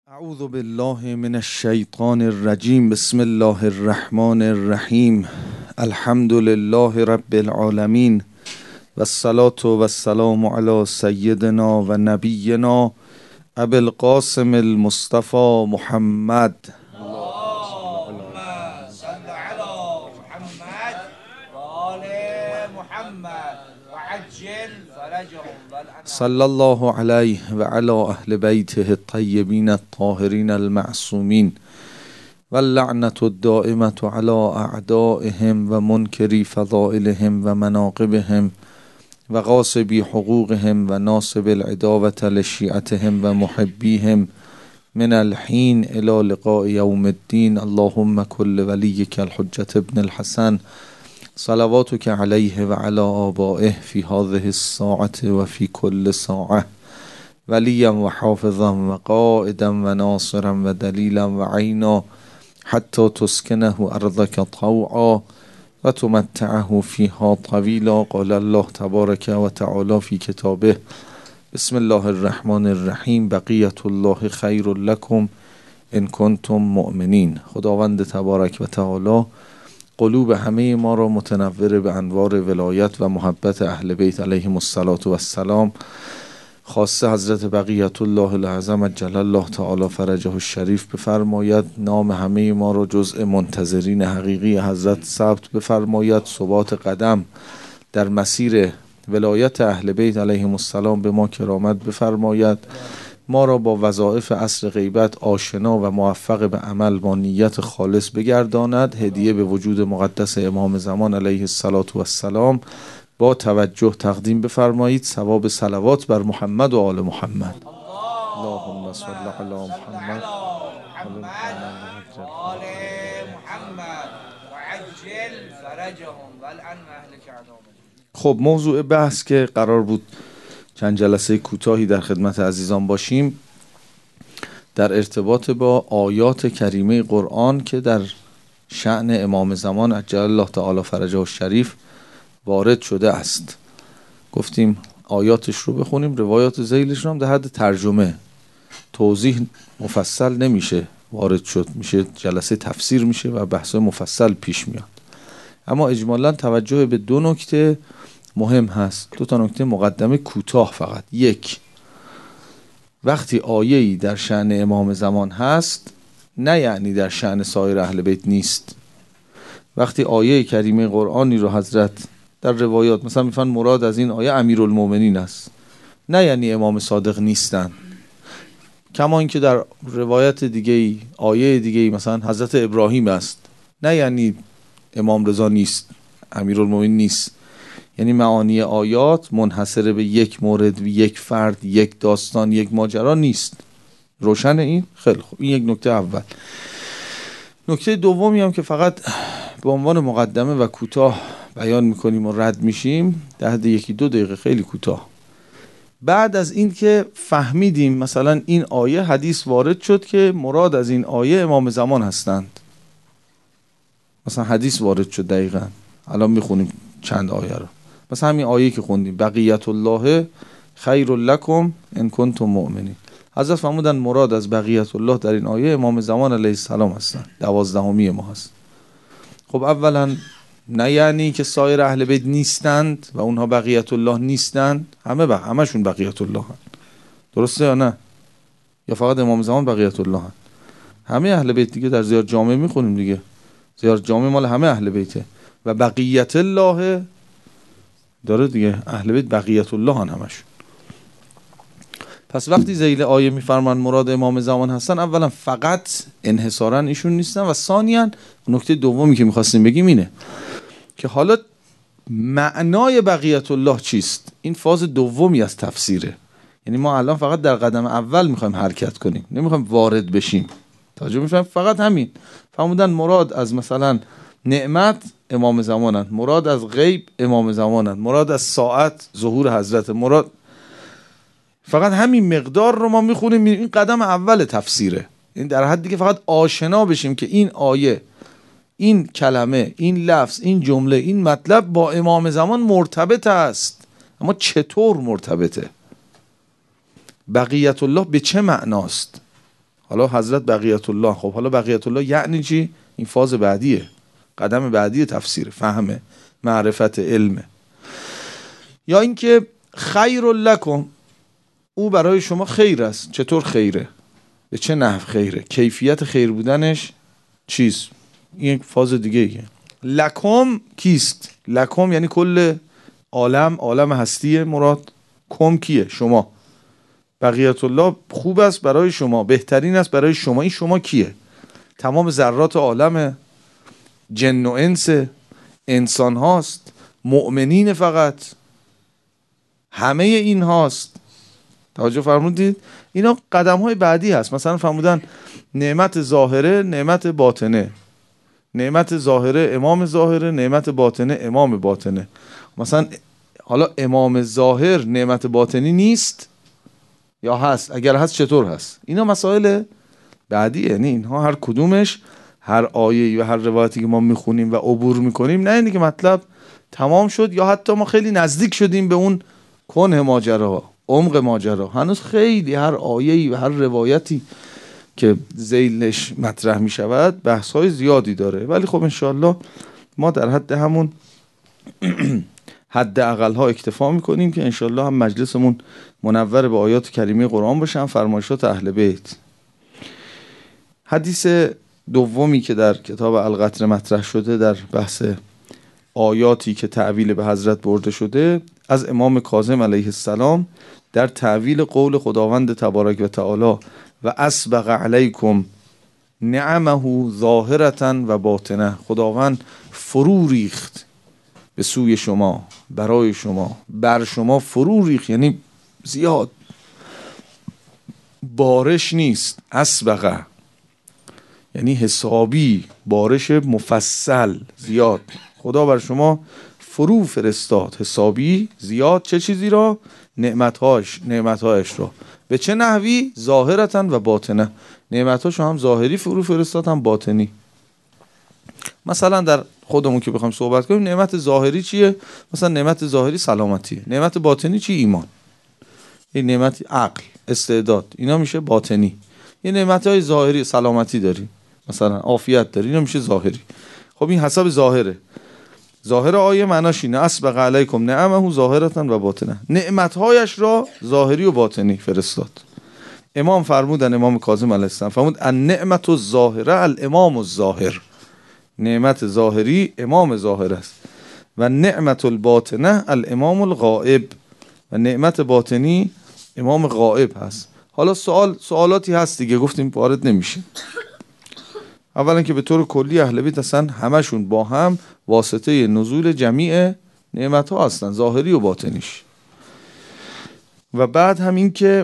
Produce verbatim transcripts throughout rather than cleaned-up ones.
اعوذ بالله من الشیطان الرجیم. بسم الله الرحمن الرحیم. الحمد لله رب العالمین و الصلاة و السلام علی سیدنا و نبینا ابی القاسم المصطفى محمد. اللهم صل على محمد و آل محمد و عجل فرجهم والأنام. صلی الله علیه و علی اهل بیته الطیبین الطاهرین المعصومین و اللعنة الدائمة علی اعدائهم و منکری فضائلهم و مناقبهم و غاصبی حقوقهم و ناصب العداوة لشیعتهم و محبیهم من الحین الى لقاء یوم الدین. اللهم کل ولیک الحجة ابن الحسن صلواتک علیه و علی آبائه فی هذه الساعة و فی کل ساعة ولیا و حافظا و قائدا و ناصرا و دلیلا و عینا حتی تسکنه ارضک طوعا و تمتعه فیها طویلا. قال الله تبارک و تعالی فی کتابه بسم الله الرحمن الرحیم. بقیت الله خیر لکم ان کنتم مؤمنین. خداوند تبارک و تعالی قلوب همه ما را متنور به انوار ولایت و محبت اهل بیت علیهم الصلاة و السلام، خاصه حضرت بقیت الله الاعظم عجل الله تعالی فرجه الشریف بفرماید. نام همه ما را جزء منتظرین حقیقی حضرت ثبت بفرماید. ثبات قدم در مسیر ولایت اهل بیت علیهم السلام به ما کرامت بفرماید. ما را با وظایف عصر غیبت آشنا و موفق به عمل با نیت خالص بگرداند. هدیه به وجود مقدس امام زمان علیه الصلاة و السلام با توجه تقدیم بفرمایید. ثواب صلوات بر محمد و آل محمد. اللهم صل علی محمد و آل محمد و عجل فرجهم والأنام اهلک عذاب. خب، موضوع بحث که قرار بود چند جلسه کوتاهی در خدمت عزیزان باشیم در ارتباط با آیات کریمه قرآن که در شأن امام زمان عجل الله تعالی فرجه الشریف وارد شده است. گفتیم آیاتش رو بخونیم، روایات ذیلش رو هم در حد ترجمه، توضیح مفصل نمیشه وارد شد، میشه جلسه تفسیر میشه و بحث مفصل پیش میاد. اما اجمالا توجه به دو نکته مهم هست، دو تا نکته مقدمه کوتاه فقط. یک، وقتی آیه‌ای در شأن امام زمان هست نه یعنی در شأن سایر اهل بیت نیست. وقتی آیه کریمه قرآنی رو حضرت در روایات مثلا میفرمایند مراد از این آیه امیرالمومنین است، نه یعنی امام صادق نیستن. کما اینکه در روایت دیگه ای آیه دیگه ای مثلا حضرت ابراهیم است، نه یعنی امام رضا نیست، امیرالمومنین نیست. یعنی معانی آیات منحصر به یک مورد، یک فرد، یک داستان، یک ماجرا نیست. روشن این؟ خیلی خوب. این یک نکته اول. نکته دومی هم که فقط به عنوان مقدمه و کوتاه بیان میکنیم و رد میشیم در حد یکی دو دقیقه، خیلی کوتاه. بعد از این که فهمیدیم مثلا این آیه حدیث وارد شد که مراد از این آیه امام زمان هستند، مثلا حدیث وارد شد دقیقاً، الان میخونیم چند آیه رو، مثلا همین آیه که خوندیم بقیت الله خیر لکم ان کنتم مؤمنین. حضرت فرمودن مراد از بقیت الله در این آیه امام زمان علیه السلام هستن، دوازدهمی ما هست. خب اولا نه یعنی که سایر اهل بیت نیستند و اونها بقیت الله نیستند، همه بق... همشون بقیت الله هستند. درسته یا نه؟ یا فقط امام زمان بقیت الله هستند؟ همه اهل بیت دیگه در زیار جامع میخونیم دیگه، زیار جامع مال همه اهل بیته و بقیت الله داره دیگه، اهل بیت بقیت الله هن همشون. پس وقتی ذیل آیه میفرمان مراد امام زمان هستن، اولا فقط انحصارا ایشون نیستن و ثانیا نکته دومی که میخواستیم بگیم اینه که حالا معنای بقیت الله چیست. این فاز دومی از تفسیره. یعنی ما الان فقط در قدم اول میخوایم حرکت کنیم، نمیخوایم وارد بشیم. توجه میفرمایید؟ فقط همین فرمودن مراد از مثلا نعمت امام زمانند، مراد از غیب امام زمانند، مراد از ساعت ظهور حضرت، مراد فقط همین مقدار رو ما میخونیم. این قدم اول تفسیره. این در حدی که فقط آشنا بشیم که این آیه، این کلمه، این لفظ، این جمله، این مطلب با امام زمان مرتبط است. اما چطور مرتبطه؟ بقیت الله به چه معناست؟ حالا حضرت بقیت الله. خب حالا بقیت الله یعنی چی؟ این فاز بعدیه، قدم بعدی تفسیر، فهمه، معرفت، علمه. یا اینکه خیر لکم، او برای شما خیر است. چطور خیره؟ به چه نحو خیره؟ کیفیت خیر بودنش چیست؟ این یک فاز دیگه ایه. لکم کیست؟ لکم یعنی کل عالم، عالم هستیه مراد. کم کیه؟ شما. بقیت الله خوب است برای شما، بهترین است برای شما. این شما کیه؟ تمام ذرات عالم، جن و انس، انسان هاست، مؤمنین، فقط همه این هاست. توجه فرمودید؟ اینا قدم های بعدی هست. مثلا فرمودن نعمت ظاهره، نعمت باطنه. نعمت ظاهره امام ظاهره، نعمت باطنه امام باطنه. مثلا حالا امام ظاهر نعمت باطنی نیست یا هست؟ اگر هست چطور هست؟ اینا مسائل بعدی. یعنی اینها هر کدومش، هر آیه و هر روایتی که ما میخونیم و عبور میکنیم، نه اینی که مطلب تمام شد یا حتی ما خیلی نزدیک شدیم به اون کنه ماجرا، عمق ماجرا. هنوز خیلی هر آیه‌ای و هر روایتی که ذیلش مطرح می شود بحث‌های زیادی داره. ولی خب انشاءالله ما در حد همون حد اقل‌ها اکتفا می‌کنیم که انشاءالله هم مجلسمون منور به آیات کریمه قرآن باشه، هم فرمایشات اهل بیت. حدیث دومی که در کتاب القطر مطرح شده در بحث آیاتی که تعویل به حضرت برده شده، از امام کاظم علیه السلام در تعویل قول خداوند تبارک و تعالی و اسبغ علیکم نعمه ظاهرة و باطنه. خداوند فرو ریخت به سوی شما، برای شما، بر شما فرو ریخت، یعنی زیاد، بارش نیست. اسبغ یعنی حسابی، بارش مفصل زیاد. خدا بر شما فرو فرستاد حسابی زیاد. چه چیزی را؟ نعمتهاش، نعمتهایش را. به چه نحوی؟ ظاهرتاً و باطنه. نعمتهاشو هم ظاهری فرو فرستاد هم باطنی. مثلا در خودمون که بخوایم صحبت کنیم، نعمت ظاهری چیه؟ مثلا نعمت ظاهری سلامتیه. نعمت باطنی چی؟ ایمان. این نعمت عقل، استعداد، اینا میشه باطنی. این نعمتهای ظاهری، سلامتی داری، مثلا عافیت داری، اینا میشه ظاهری. خب این حسب ظاهره. ظاهر آیه معناش اینه اسبغ علیکم نعمه ظاهرة و باطنه. نعمتهایش را ظاهری و باطنی فرستاد. امام فرمودن، امام کاظم علیه السلام فرمود النعمت الظاهره الامام الظاهر. نعمت ظاهری امام ظاهر است و نعمت الباطنه الامام الغائب. و نعمت باطنی امام غائب هست. حالا سوال سوالاتی هست دیگه، گفتیم وارد نمیشه. اولا که به طور کلی اهل بیت اصلا همشون با هم واسطه نزول جمیع نعمت ها هستن، ظاهری و باطنیش. و بعد هم این که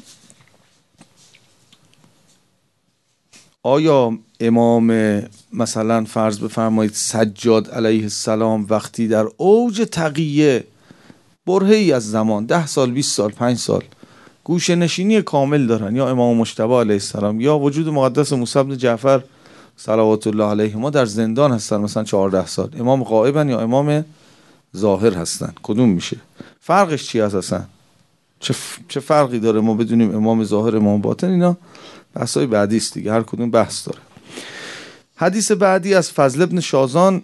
آیا امام مثلا فرض بفرمایید سجاد علیه السلام وقتی در اوج تقیه برهه‌ای از زمان، ده سال، بیست سال، پنج سال گوشه نشینی کامل دارن، یا امام مجتبی علیه السلام یا وجود مقدس موسی بن جعفر صلوات الله علیهما در زندان هستن مثلا چهارده سال، امام غائبن یا امام ظاهر هستن؟ کدوم میشه؟ فرقش چی هست اصلا؟ چه, ف... چه فرقی داره ما بدونیم امام ظاهر امام باطن؟ اینا بحثای بعدی است دیگه، هر کدوم بحث داره. حدیث بعدی از فضل ابن شازان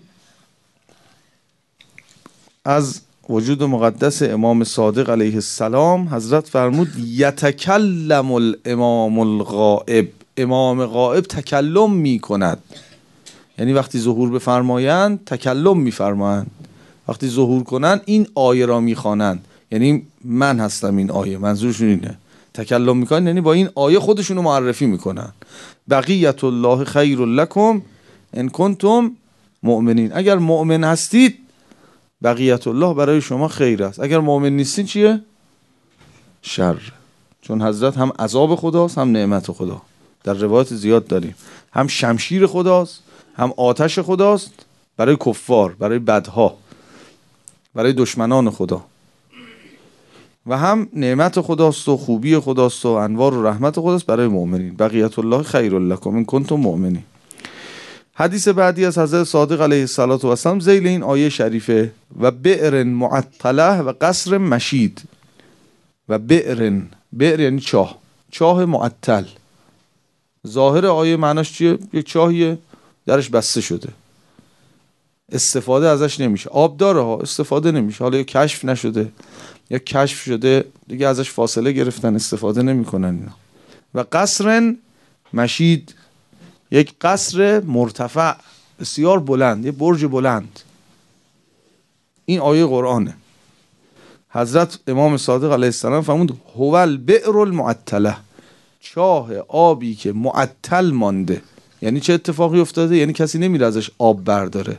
از وجود مقدس امام صادق علیه السلام، حضرت فرمود یتکلم الامام الغائب. امام غائب تکلم می کند، یعنی وقتی ظهور بفرمایند تکلم می فرمایند، وقتی ظهور کنند این آیه را می خوانند، یعنی من هستم این آیه، منظورشون اینه. تکلم می کنند یعنی با این آیه خودشونو معرفی می کنند. بقیت الله خیر لکم ان کنتم مؤمنین. اگر مؤمن هستید بقیت الله برای شما خیر است، اگر مؤمن نیستین چیه؟ شر. چون حضرت هم عذاب خداست هم نعمت خدا. در روایت زیاد داریم، هم شمشیر خداست هم آتش خداست برای کفار، برای بدها، برای دشمنان خدا، و هم نعمت خداست و خوبی خداست و انوار و رحمت خداست برای مؤمنین. بقیت الله خیر لکم ان کنتم مؤمنین. حدیث بعدی از حضرت صادق علیه السلام ذیل این آیه شریفه و بئر معطله و قصر مشید. و بئر، بئر یعنی چاه، چاه معطل. ظاهر آیه معناش چیه؟ یک چاهیه درش بسته شده، استفاده ازش نمیشه. آب داره ها، استفاده نمیشه. حالا یا کشف نشده یا کشف شده دیگه ازش فاصله گرفتن، استفاده نمیکنن اینا. و قصر مشید، یک قصر مرتفع بسیار بلند، یه برج بلند. این آیه قرآنه. حضرت امام صادق علیه السلام فرمود هو البئر المعطله، چاه آبی که معطل مانده. یعنی چه اتفاقی افتاده؟ یعنی کسی نمیره ازش آب برداره.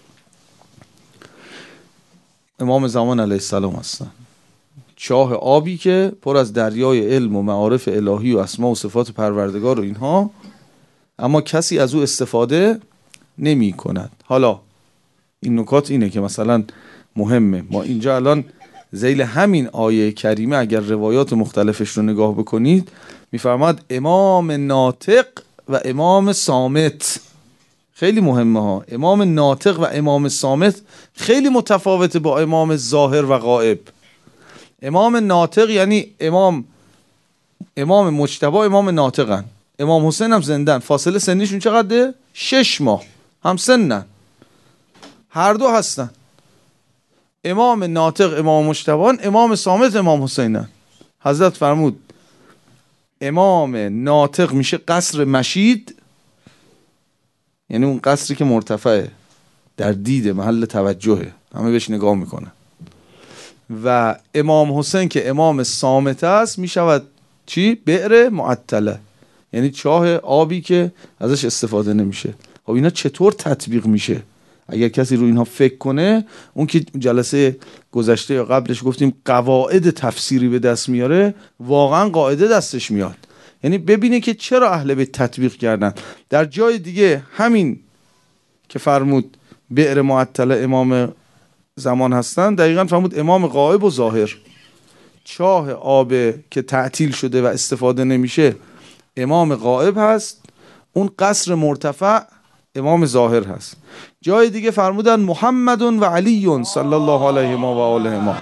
امام زمان علیه السلام هستن. چاه آبی که پر از دریای علم و معارف الهی و اسما و صفات پروردگار و اینها، اما کسی از او استفاده نمی کند. حالا این نکات اینه که مثلا مهمه. ما اینجا الان ذیل همین آیه کریمه اگر روایات مختلفش رو نگاه بکنید میفرماد امام ناطق و امام صامت. خیلی مهمه ها. امام ناطق و امام صامت خیلی متفاوته با امام ظاهر و غائب. امام ناطق یعنی امام امام مجتبی امام ناطقن. امام حسین هم زندن، فاصله سنیشون چقدره؟ شش ماه، هم سنن، هر دو هستن. امام ناطق امام مجتبی، امام صامت امام حسینن. حضرت فرمود امام ناطق میشه قصر مشید، یعنی اون قصری که مرتفعه، در دید محل توجهه، همه بهش نگاه میکنن. و امام حسین که امام صامت است میشود چی؟ بئر معطله، یعنی چاه آبی که ازش استفاده نمیشه. خب اینا چطور تطبیق میشه؟ اگر کسی رو اینها فکر کنه، اون که جلسه گذشته یا قبلش گفتیم قواعد تفسیری به دست میاره، واقعا قاعده دستش میاد. یعنی ببینه که چرا اهل بیت تطبیق کردن. در جای دیگه همین که فرمود بئر معطله امام زمان هستن، دقیقاً فرمود امام غائب و ظاهر. چاه آب که تعطیل شده و استفاده نمیشه امام غائب هست، اون قصر مرتفع امام ظاهر هست. جای دیگه فرمودن محمد و علی صلی الله علیه و آله ما.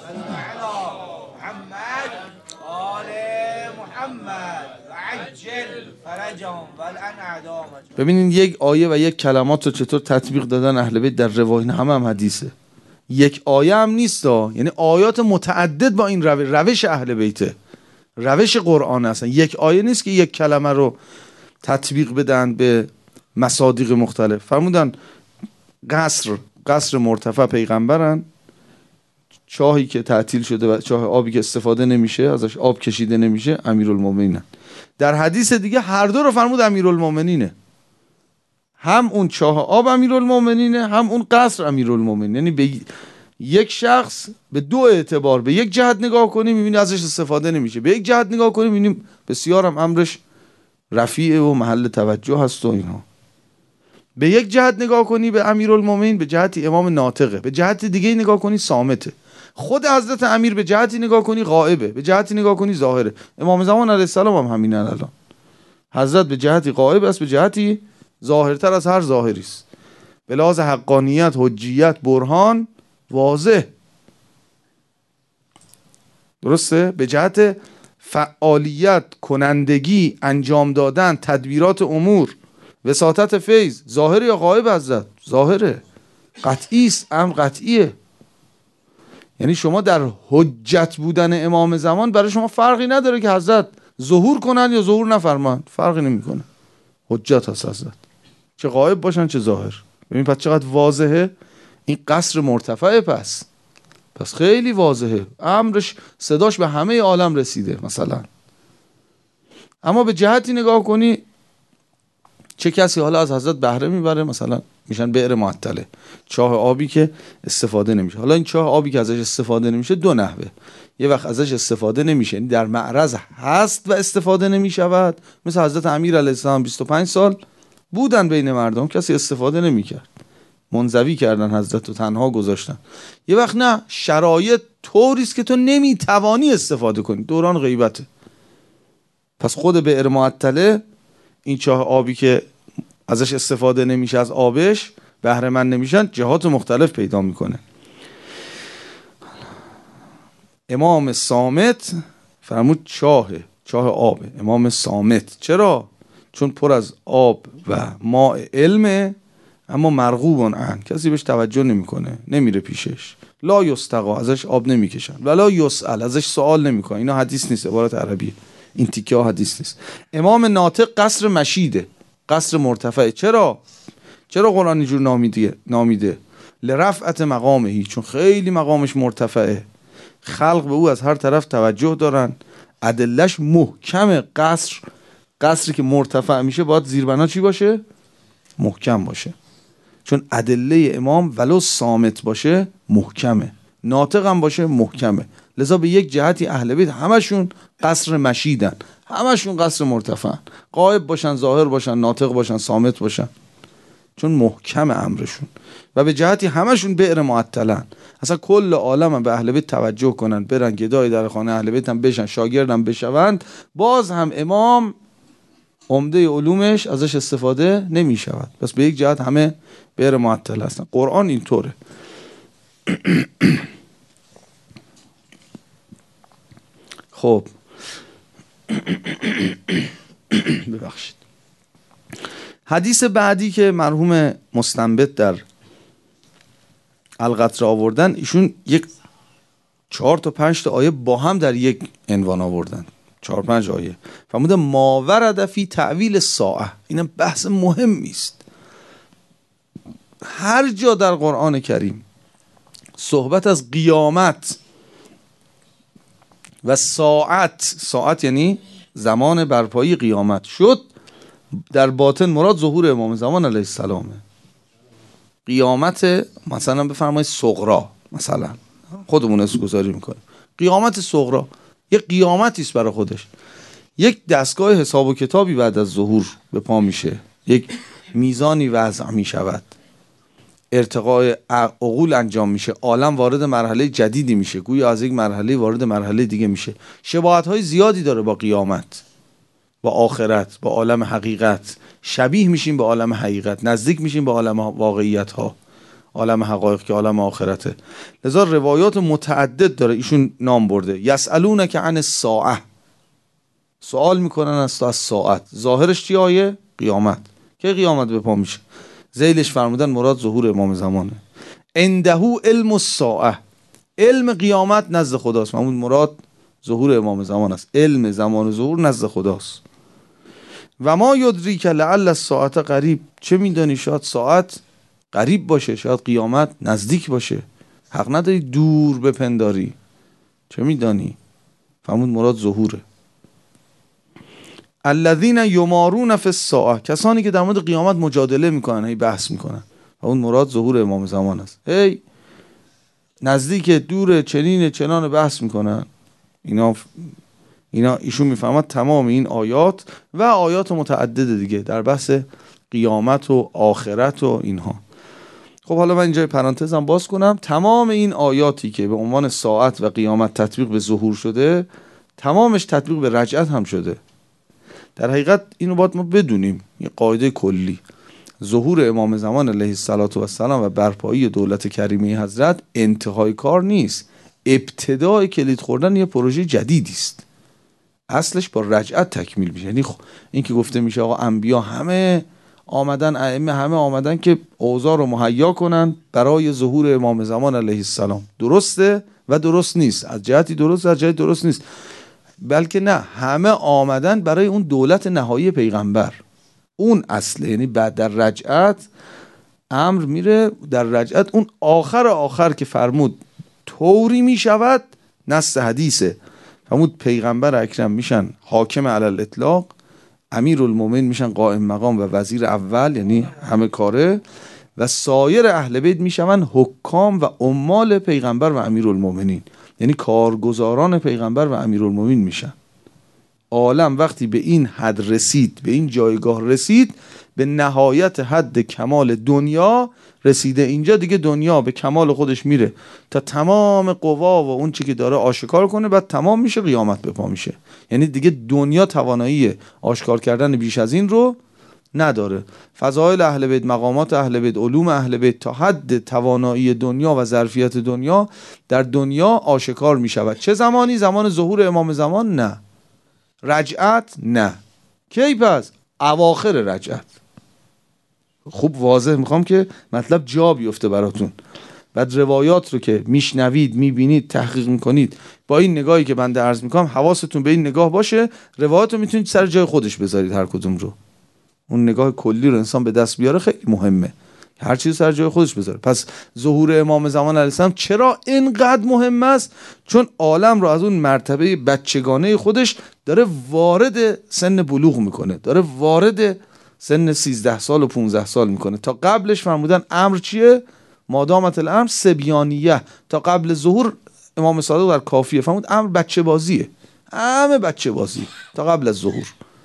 ببینین یک آیه و یک کلمات رو چطور تطبیق دادن اهل بیت در روایت. همه هم حدیثه، یک آیه هم نیست ها. یعنی آیات متعدد با این روش روش اهل بیته، روش قرآن هستن. یک آیه نیست که یک کلمه رو تطبیق بدن به مصادیق مختلف. فرمودن قصر قصر مرتفع پیغمبرن، چاهی که تعطیل شده و چاه آبی که استفاده نمیشه، ازش آب کشیده نمیشه، امیرالمومنینن. در حدیث دیگه هر دو رو فرمود امیرالمومنینه. هم اون چاه آب امیرالمومنینه، هم اون قصر امیرالمومنین. یعنی به یک شخص به دو اعتبار، به یک جهت نگاه کنیم میبینی ازش استفاده نمیشه، به یک جهت نگاه کنیم میبینیم بسیار هم امرش رفیع و محل توجه هست و اینها. به یک جهت نگاه کنی به امیرالمومنین به جهتی امام ناطقه، به جهت دیگه نگاه کنی صامته. خود حضرت امیر به جهتی نگاه کنی غائبه، به جهتی نگاه کنی ظاهره. امام زمان علیه السلام هم همینن. الان حضرت به جهتی غائب است، به جهتی ظاهرتر از هر ظاهری است. به لحاظ حقانیت، حجیت، برهان واضح، درسته؟ به جهت فعالیت، کنندگی، انجام دادن، تدبیرات امور، وساطت فیض، ظاهر یا غائب حضرت؟ ظاهره، قطعی است، امر قطعیه. یعنی شما در حجت بودن امام زمان برای شما فرقی نداره که حضرت ظهور کنن یا ظهور نفرمان، فرقی نمیکنه. حجت هست حضرت، چه غائب باشن چه ظاهر. ببین پس چقدر واضحه این قصر مرتفعه. پس پس خیلی واضحه، امرش صداش به همه عالم رسیده مثلا. اما به جهتی نگاه کنی چه کسی حالا از حضرت بهره میبره، مثلا میشن بئر معطله، چاه آبی که استفاده نمیشه. حالا این چاه آبی که ازش استفاده نمیشه دو نحوه. یه وقت ازش استفاده نمیشه، یعنی در معرض هست و استفاده نمیشود، مثل حضرت امیر علیه السلام بیست و پنج سال بودن بین مردم، کسی استفاده نمیکرد، منزوی کردن حضرت رو، تنها گذاشتن. یه وقت نه، شرایط طوری است که تو نمیتوانی استفاده کنی، دوران غیبته. پس خود بئر معطله، این چاه آبی که ازش استفاده نمیشه، از آبش بهره مند نمیشن، جهات مختلف پیدا میکنه. امام صامت فرمود چاه چاه آب امام صامت. چرا؟ چون پر از آب و ماء علمه، اما مرغوبون عن، کسی بهش توجه نمیکنه، نمیره پیشش. لا یستقا، ازش آب نمیکشن. ولا یسأل، ازش سوال نمیکنه. اینا حدیث نیست، عبارت عربیه، این تیکه ها حدیث نیست. امام ناطق قصر مشیده، قصر مرتفعه. چرا؟ چرا قرآن اینجور نامیده؟ نامیده لرفعت مقامهی، چون خیلی مقامش مرتفعه، خلق به او از هر طرف توجه دارن، ادلش محکمه. قصر قصری که مرتفع میشه باید زیربنا چی باشه؟ محکم باشه، چون ادله امام ولو صامت باشه محکمه، ناطق هم باشه محکمه. لذا به یک جهتی اهل بیت همشون قصر مشیدن، همشون قصر مرتفعن، غایب باشن، ظاهر باشن، ناطق باشن، صامت باشن، چون محکم امرشون. و به جهتی همشون بئر معطلن. اصلا کل عالم هم به اهل بیت توجه کنن، برن گدای در خانه اهل بیت هم بشن، شاگردم بشوند، باز هم امام عمده علومش ازش استفاده نمی شود. پس به یک جهت همه بئر معطل هستن. قرآن اینطوره. خب ببخشید. حدیث بعدی که مرحوم مستنبط در القطر آوردن، ایشون یک چهار تا پنج تا آیه با هم در یک عنوان آوردن، چهار پنج آیه. فرموده ما ورد فی تعویل الساعه. اینم بحث مهمی است. هر جا در قرآن کریم صحبت از قیامت و ساعت، ساعت یعنی زمان برپایی قیامت شد، در باطن مراد ظهور امام زمان علیه السلامه. قیامت مثلا بفرمایید صغرا، مثلا خودمون اسم گذاری میکنیم قیامت صغرا، یک قیامتی است برای خودش، یک دستگاه حساب و کتابی بعد از ظهور به پا میشه، یک میزانی وضع میشود، ارتقاء عقول انجام میشه، عالم وارد مرحله جدیدی میشه، گویا از یک مرحله وارد مرحله دیگه میشه. شباهت های زیادی داره با قیامت، با آخرت، با عالم حقیقت. شبیه میشیم به عالم حقیقت، نزدیک میشیم به عالم واقعیت ها، عالم حقایق که عالم آخرته. لذا روایات متعدد داره، ایشون نام برده. یسألونک عن الساعه، سوال میکنن از تو از ساعت. ظاهرش چی آیه؟ قیامت. که قیامت به پا میشه؟ ذیلش فرمودن مراد ظهور امام زمانه. عنده علم الساعه، علم قیامت نزد خداست، همون مراد ظهور امام زمان است. علم زمان ظهور نزد خداست. و ما یدریک لعل الساعت قریب، چه میدانی شاید ساعت قریب باشه، شاید قیامت نزدیک باشه، حق نداری دور بپنداری، چه میدانی؟ فرمود مراد ظهوره. الذین یمارون فی الساعه، کسانی که در مورد قیامت مجادله میکنن، هی بحث میکنن، اون مراد ظهور امام زمان است. هی نزدیک دور چنین چنان بحث میکنن. اینا اینا ایشون میفهمد تمام این آیات و آیات متعدد دیگه در بحث قیامت و آخرت و اینها. خب حالا من اینجای پرانتزم باز کنم. تمام این آیاتی که به عنوان ساعت و قیامت تطبیق به ظهور شده، تمامش تطبیق به رجعت هم شده. در حقیقت اینو باید ما بدونیم، یه قاعده کلی، ظهور امام زمان علیه السلام و برپایی دولت کریمه حضرت انتهای کار نیست، ابتدای کلید خوردن یه پروژه جدیدی است. اصلش با رجعت تکمیل میشه. یعنی این که گفته میشه آقا انبیا همه آمدن، ائمه همه آمدن که اوضاع رو مهیا کنن برای ظهور امام زمان علیه السلام، درسته و درست نیست، از جهتی درست از جهتی درست نیست، بلکه نه، همه آمدن برای اون دولت نهایی پیغمبر، اون اصله. یعنی بعد در رجعت امر میره، در رجعت اون آخر آخر که فرمود طوری میشود، نص حدیثه، فرمود پیغمبر اکرم میشن حاکم علی الاطلاق، امیرالمومنین میشن قائم مقام و وزیر اول، یعنی همه کاره، و سایر اهل بیت میشن حکام و عمال پیغمبر و امیرالمومنین، یعنی کارگزاران پیغمبر و امیرالمومنین میشن. عالم وقتی به این حد رسید، به این جایگاه رسید، به نهایت حد کمال دنیا رسیده، اینجا دیگه دنیا به کمال خودش میره تا تمام قوا و اون چی که داره آشکار کنه، بعد تمام میشه، قیامت به پا میشه. یعنی دیگه دنیا توانایی آشکار کردن بیش از این رو نداره. فضائل اهل بیت، مقامات اهل بیت، علوم اهل بیت تا حد توانایی دنیا و ظرفیت دنیا در دنیا آشکار میشود. چه زمانی؟ زمان ظهور امام زمان؟ نه. رجعت؟ نه. کی پس؟ اواخر رجعت. خوب واضح میخوام که مطلب جا بیفته براتون. بعد روایات رو که میشنوید، میبینید، تحقیق میکنید، با این نگاهی که بنده عرض میکنم حواستون به این نگاه باشه. روایات رو میتونید سر جای خودش بذارید، هر کدوم رو. اون نگاه کلی رو انسان به دست بیاره خیلی مهمه، هر چیز سر جای خودش بذاره. پس ظهور امام زمان علیه السلام چرا اینقدر مهم است؟ چون عالم رو از اون مرتبه بچگانه خودش داره وارد سن بلوغ میکنه، داره وارد سن سیزده سال و پونزده سال میکنه. تا قبلش فرمودن امر چیه؟ مادامت الامر سبیانیه. تا قبل ظهور امام صادق در کافیه فرمود امر بچه بازیه، همه بچه بازی تا قبل از ظهور.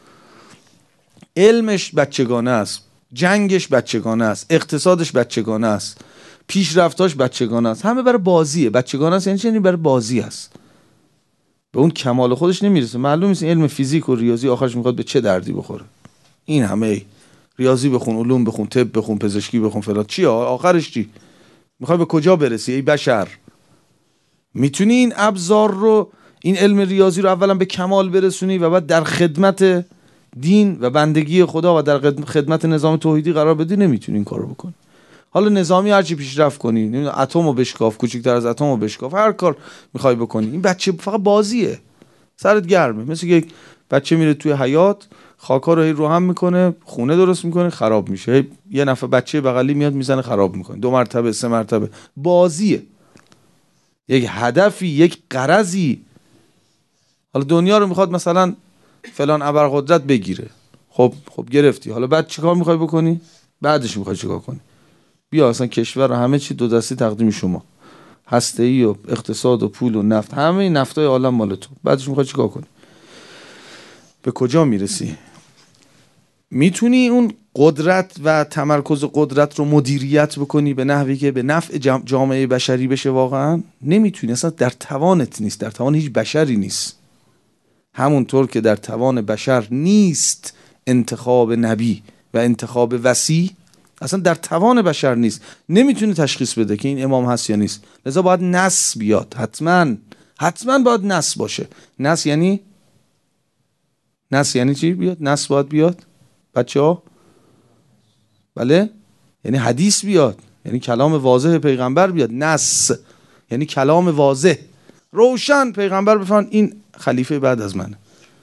علمش بچگانه است، جنگش بچگانه است، اقتصادش بچگانه است، پیشرفتاش بچگانه است، همه برای بازیه. بچگانه است یعنی چی؟ یعنی برای بازی است، به اون کمال خودش نمیرسه. معلوم نیست علم فیزیک و ریاضی آخرش میخواد به چه دردی بخوره. این همه ای. ریاضی بخون، علوم بخون، طب بخون، پزشکی بخون، فلان، چی آخرش چی؟ میخوای به کجا برسی ای بشر؟ میتونی این ابزار رو، این علم ریاضی رو اولا به کمال برسونی و بعد در خدمت دین و بندگی خدا و در خدمت نظام توحیدی قرار بدی؟ نمیتونی این کارو بکنی. حالا نظامی هرچی پیشرفت کنی، نمیدونم اتمو بشکاف، کوچیک‌تر از اتمو بشکاف، هر کار میخوای بکنی، این بچه فقط بازیه، سرت گرمه. مثل یک بچه میره توی حیاط، خاکا رو هی رو هم میکنه، خونه درست میکنه، خراب میشه. هی یه نفر بچه بغلی میاد میزنه خراب میکنه، دو مرتبه سه مرتبه. بازیه، یک هدفی، یک غرضی. حالا دنیا رو میخواد مثلا فلان ابرقدرت بگیره، خب خب گرفتی، حالا بعد چیکار میخوای بکنی؟ بعدش میخوای چیکار کنی؟ بیا اصلا کشور و همه چی دو دستی تقدیم شما، هسته‌ای و اقتصاد و پول و نفت، همه این نفتای عالم مال تو. بعدش میخوای چیکار کنی؟ به کجا میرسی؟ میتونی اون قدرت و تمرکز قدرت رو مدیریت بکنی به نحوی که به نفع جامعه بشری بشه؟ واقعا نمیتونی، اصلا در توانت نیست، در توان هیچ بشری نیست. همونطور که در توان بشر نیست انتخاب نبی و انتخاب وصی، اصلا در توان بشر نیست، نمیتونه تشخیص بده که این امام هست یا نیست. لذا باید نص بیاد، حتما حتما باید نص باشه. نص یعنی نص یعنی چی؟ بیاد نص باید بیاد بچه ها، بله، یعنی حدیث بیاد، یعنی کلام واضح پیغمبر بیاد. نص یعنی کلام واضح روشن، پیغمبر بفرمایند این خلیفه بعد از منه.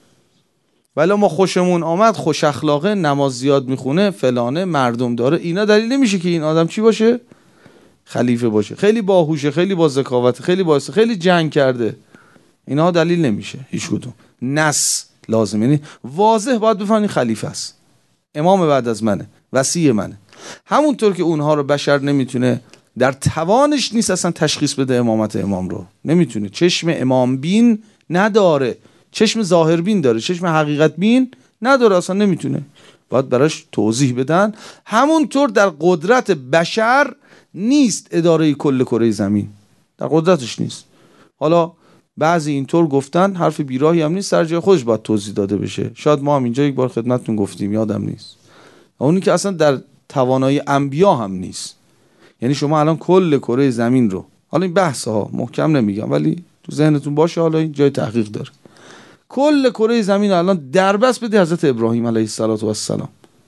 ولی ما خوشمون آمد، خوش اخلاقه، نماز زیاد میخونه، فلانه، مردم داره، اینا دلیل نمیشه که این آدم چی باشه؟ خلیفه باشه. خیلی باهوشه، خیلی با ذکاوت، خیلی با خیلی جنگ کرده، اینا دلیل نمیشه هیچ کدوم. نص لازم، یعنی واضح باید بفهمین خلیفه است، امام بعد از منه، وصی منه. همونطور که اونها رو بشر نمیتونه، در توانش نیست اصلا تشخیص بده امامت امام رو، نمیتونه. چشم امام بین نداره، چشم ظاهر بین داره، چشم حقیقت بین نداره، اصلا نمیتونه. باید براش توضیح بدن. همونطور در قدرت بشر نیست اداره کل کره زمین، در قدرتش نیست. حالا بعضی اینطور گفتن، حرف بیراهی هم نیست، سر جای خودش باید توضیح داده بشه. شاید ما هم اینجا یک بار خدمتتون گفتیم، یادم نیست. اونی که اصلا در توانایی انبیا هم نیست. یعنی شما الان کل کره زمین رو، حالا این بحث ها محکم نمیگم ولی تو ذهنتون باشه، حالا این جای تحقیق داره، کل کره زمین الان دربست بده حضرت ابراهیم علیه السلام،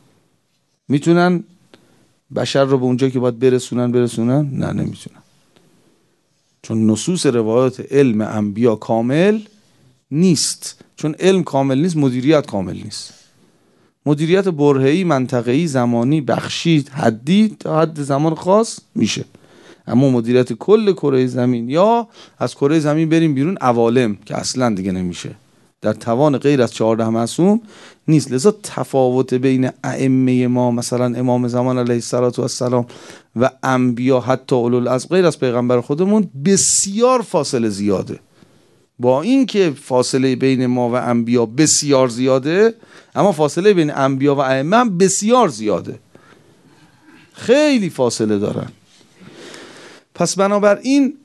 میتونن بشر رو به اونجایی که باید برسونن برسونن؟ نه، نمیتونن. چون نصوص روایات علم انبیا کامل نیست. چون علم کامل نیست، مدیریت کامل نیست. مدیریت برهه‌ای، منطقه‌ای، زمانی، بخشی، حدی تا حد زمان خاص میشه، اما مدیریت کل کره زمین یا از کره زمین بریم بیرون عوالم که اصلا دیگه نمیشه، در توان غیر از چهارده معصوم نیست. لذا تفاوت بین ائمه ما، مثلا امام زمان علیه السلام و انبیا، حتی اولوالعزم غیر از پیغمبر خودمون، بسیار فاصله زیاده. با اینکه فاصله بین ما و انبیا بسیار زیاده، اما فاصله بین انبیا و ائمه هم بسیار زیاده، خیلی فاصله دارن. پس بنابراین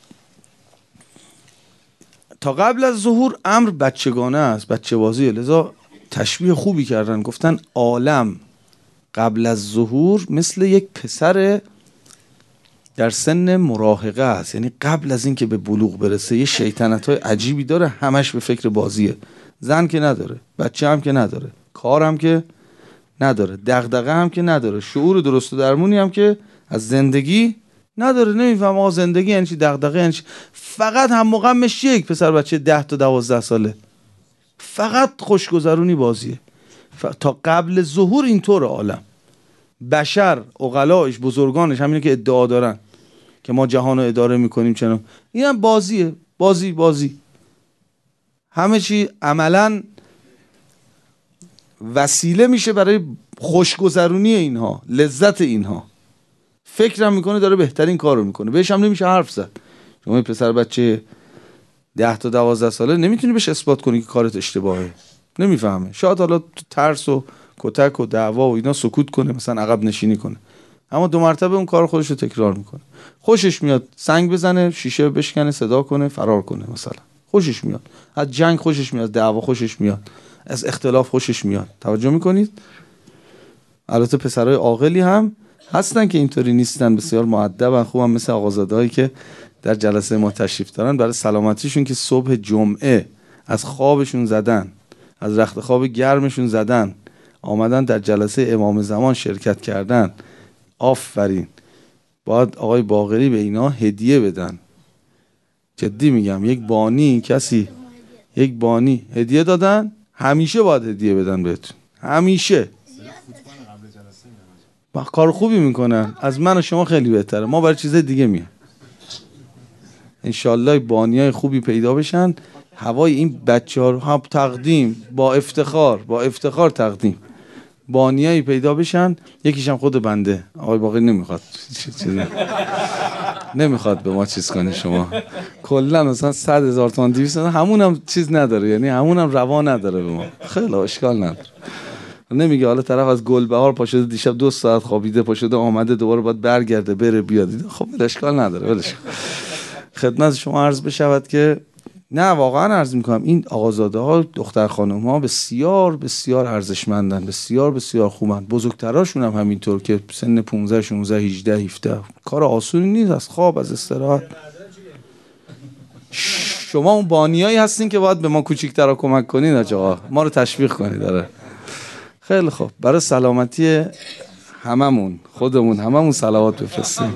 تا قبل از ظهور امر بچگانه است، بچه بازیه. لذا تشبیه خوبی کردن، گفتن عالم قبل از ظهور مثل یک پسر در سن مراهقه است، یعنی قبل از این که به بلوغ برسه یه شیطنت‌های عجیبی داره، همش به فکر بازیه. زن که نداره، بچه هم که نداره، کار هم که نداره، دغدغه هم که نداره، شعور درست و درمونی هم که از زندگی نداره. نمیفهم آقا زندگی یعنی چی، دغدغه یعنی چی. فقط هم مغمش یک پسر بچه ده تا دوازده ساله، فقط خوشگذرونی بازیه. ف... تا قبل ظهور اینطور عالم بشر عقلایش بزرگانش همینه که ادعا دارن که ما جهان رو اداره میکنیم، چنان این هم بازیه، بازی بازی همه چی عملاً وسیله میشه برای خوشگذرونی اینها، لذت اینها. فکرم میکنه داره بهترین کارو میکنه، بهش هم نمیشه حرف زد. شما این پسر بچه ده تا دوازده ساله نمیتونی بهش اثبات کنی که کارت اشتباهه، نمیفهمه. شاید حالا تو ترس و کتک و دعوا و اینا سکوت کنه، مثلا عقب نشینی کنه، اما دو مرتبه اون کار خودش رو تکرار میکنه. خوشش میاد سنگ بزنه، شیشه بشکنه، صدا کنه، فرار کنه مثلا. خوشش میاد از جنگ، خوشش میاد از دعوا، خوشش میاد از اختلاف، خوشش میاد. توجه میکنید؟ البته پسرای عاقلی هم هستن که اینطوری نیستن، بسیار مؤدبن، خوبن، مثل آقازاده‌هایی که در جلسه ما تشریف دارن. برای سلامتیشون که صبح جمعه از خوابشون زدن، از رخت خواب گرمشون زدن، آمدن در جلسه امام زمان شرکت کردن. آفرین. باید آقای باقری به اینا هدیه بدن. جدی میگم، یک بانی کسی یک بانی هدیه دادن، همیشه باید هدیه بدن بهتون، همیشه. با کار خوبی میکنن، از من و شما خیلی بهتره، ما برای چیز دیگه میان. انشالله بانیای خوبی پیدا بشن، هوای این بچه ها رو هم تقدیم با افتخار با افتخار تقدیم بانیایی پیدا بشن. یکیشم خود بنده. آقای باقری نمیخواد چیزی نمیخواد به ما چیز کنی شما، کلا مثلا صد هزار تومان دویست همون هم چیز نداره، یعنی همون هم روا نداره به ما. خیلی اشکال نداره. نمیگه حالا طرف از گلبهار پاشده دیشب دو ساعت خوابیده، پاشده آمده دوباره باید برگرده بره بیاد، خب اشکال نداره ولش. خدمت شما عرض بشود که نه واقعا عرض میکنم این آقازاده ها، دختر خانم ها بسیار بسیار ارزشمندن، بسیار بسیار خوبن. بزرگتراشون هم همینطور که سن پانزده شانزده هجده هفده، کار آسونی نیست، از خواب از استراحت. شما اون بانیایی هستین که باید به ما کوچیک‌ترا کمک کنین آقا، ما رو تشویق کنید. داره خیلی خوب، برای سلامتی هممون، خودمون هممون صلوات بفرستیم.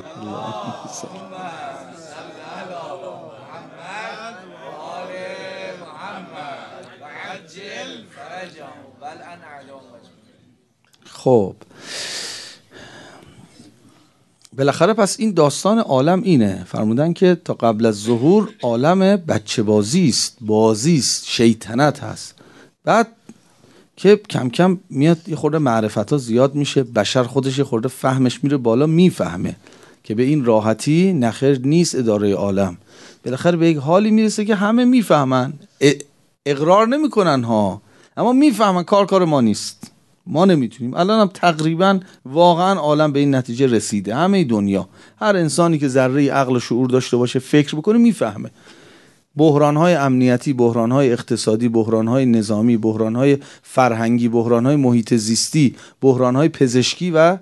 خب بالاخره پس این داستان عالم اینه، فرمودن که تا قبل از ظهور عالم بچه بازی است، بازی است، شیطنت هست. بعد که کم کم میاد یه خورده معرفت ها زیاد میشه، بشر خودش یه خورده فهمش میره بالا، میفهمه که به این راحتی نخیر نیست اداره عالم. بالاخره به یک حالی میرسه که همه میفهمن، اقرار نمیکنن ها، اما میفهمن کار کار ما نیست، ما نمیتونیم. الان هم تقریبا واقعا عالم به این نتیجه رسیده، همه دنیا، هر انسانی که ذره عقل و شعور داشته باشه، فکر بکنه، میفهمه بحران‌های امنیتی، بحران‌های اقتصادی، بحران‌های نظامی، بحران‌های فرهنگی، بحران‌های محیط زیستی، بحران‌های پزشکی و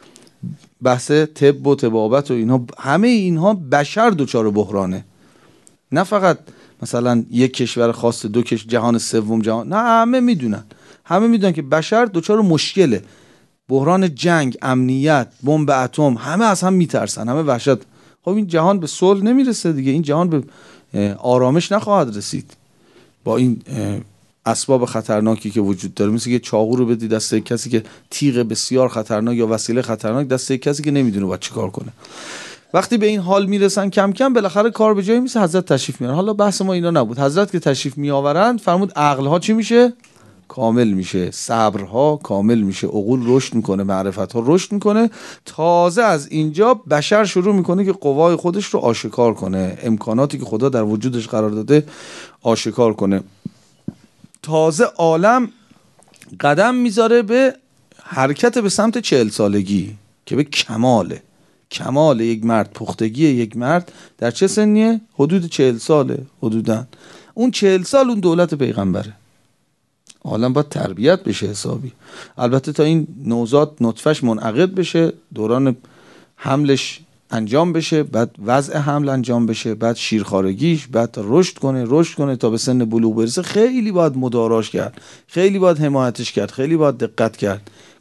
بحث طب و طبابت و اینها، همه اینها بشر دچار بحرانه. نه فقط مثلا یک کشور خاص، دو کشور، جهان سوم، جهان، نه، همه میدونن، همه میدونن که بشر دچار مشکله. بحران جنگ، امنیت، بمب اتم، همه از هم میترسن، همه وحشت. خب این جهان به صلح نمیرسه دیگه، این جهان به آرامش نخواهد رسید با این اسباب خطرناکی که وجود داره. مثل که چاقو رو بدی دست کسی که تیغ بسیار خطرناک یا وسیله خطرناک دست کسی که نمیدونه باید چی کار کنه. وقتی به این حال میرسن کم کم بالاخره کار به جایی میرسه، حضرت تشریف میارن. حالا بحث ما اینا نبود. حضرت که تشریف میآورند فرمود عقلها چی میشه؟ کامل میشه، صبرها کامل میشه، عقول رشد میکنه، معرفتها رشد میکنه. تازه از اینجا بشر شروع میکنه که قوای خودش رو آشکار کنه، امکاناتی که خدا در وجودش قرار داده آشکار کنه. تازه عالم قدم میذاره به حرکت به سمت چهل سالگی که به کماله. کمال یک مرد، پختگی یک مرد در چه سنیه؟ حدود چهل ساله حدوداً. اون چهل سال اون دولت پیغمبره. عالم باید تربیت بشه حسابی. البته تا این نوزاد نطفش منعقد بشه، دوران حملش انجام بشه، بعد وضع حمل انجام بشه، بعد شیرخوارگیش، بعد رشد کنه رشد کنه تا به سن بلوغ برسه، خیلی باید مداراش کرد، خیلی باید حمایتش کرد، خیلی باید دقت کرد.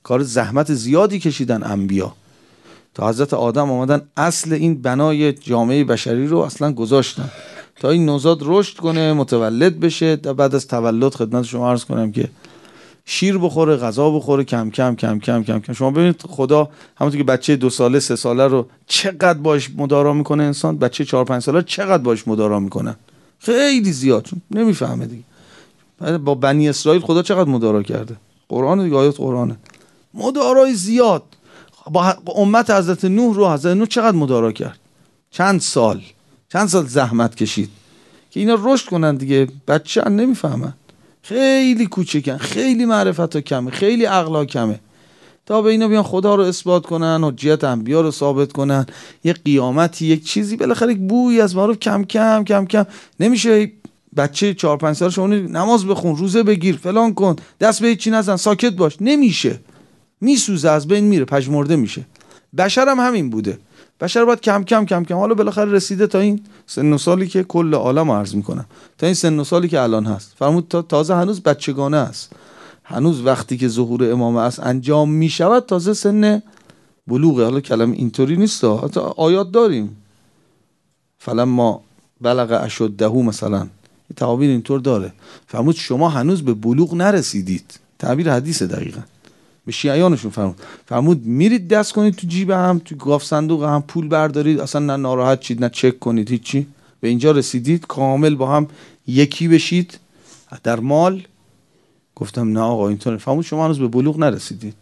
کار زحمت زیادی کشیدن انبیا تا حضرت آدم آمدن اصل این بنای جامعه بشری رو اصلا گذاشتن تا این نوزاد رشد کنه، متولد بشه. بعد از تولد خدمت شما عرض کنم که شیر بخوره، غذا بخوره، کم کم کم کم کم کم. شما ببینید خدا همونطور که بچه دو ساله سه ساله رو چقدر باش مدارا میکنه انسان، بچه چهار پنج ساله چقدر باش مدارا میکنه، خیلی زیاد، نمیفهمه دیگه. با بنی اسرائیل خدا چقدر مدارا کرده، قرآن دیگه، آیات قرآنه، مدارای زیاد. با امت حضرت نوح رو حضرت نوح چقدر مدارا کرد، چند سال چند سال زحمت کشید که اینا رشد کنن دیگه. بچه هم نمیفهمن، خیلی کوچکن، خیلی معرفت ها کمه، خیلی عقل ها کمه، تا به اینا بیان خدا رو اثبات کنن، حجیت انبیا رو ثابت کنن، یه قیامتی، یک چیزی، بالاخره یک بوی از معروف کم کم کم کم. نمیشه بچه چهار پنج سال شما نماز بخون، روزه بگیر، فلان کن، دست به هیچی نزن، ساکت باش، نمیشه، میسوزه، از بین میره، پژمرده میشه. بشر هم همین بوده، بشر باید کم کم کم کم، حالا بالاخره رسیده تا این سن و سالی که کل عالم عرض میکنه، تا این سن و سالی که الان هست. فرمود تا تازه هنوز بچگانه است، هنوز وقتی که ظهور امامه است انجام میشود تازه سن بلوغه. حالا کلمه اینطوری نیست، حتی آیات داریم، فلما بلغ اشده مثلا، تعابیر اینطور داره. فرمود شما هنوز به بلوغ نرسیدید، تعبیر حدیث دقیقاً به شیعیانشون فرمود. فرمود میرید دست کنید تو جیب هم، تو گاف صندوق هم پول بردارید، اصلا نه ناراحت شید نه چک کنید، هیچی. به اینجا رسیدید کامل با هم یکی بشید در مال. گفتم نه آقا اینطور. فرمود شما هنوز به بلوغ نرسیدید.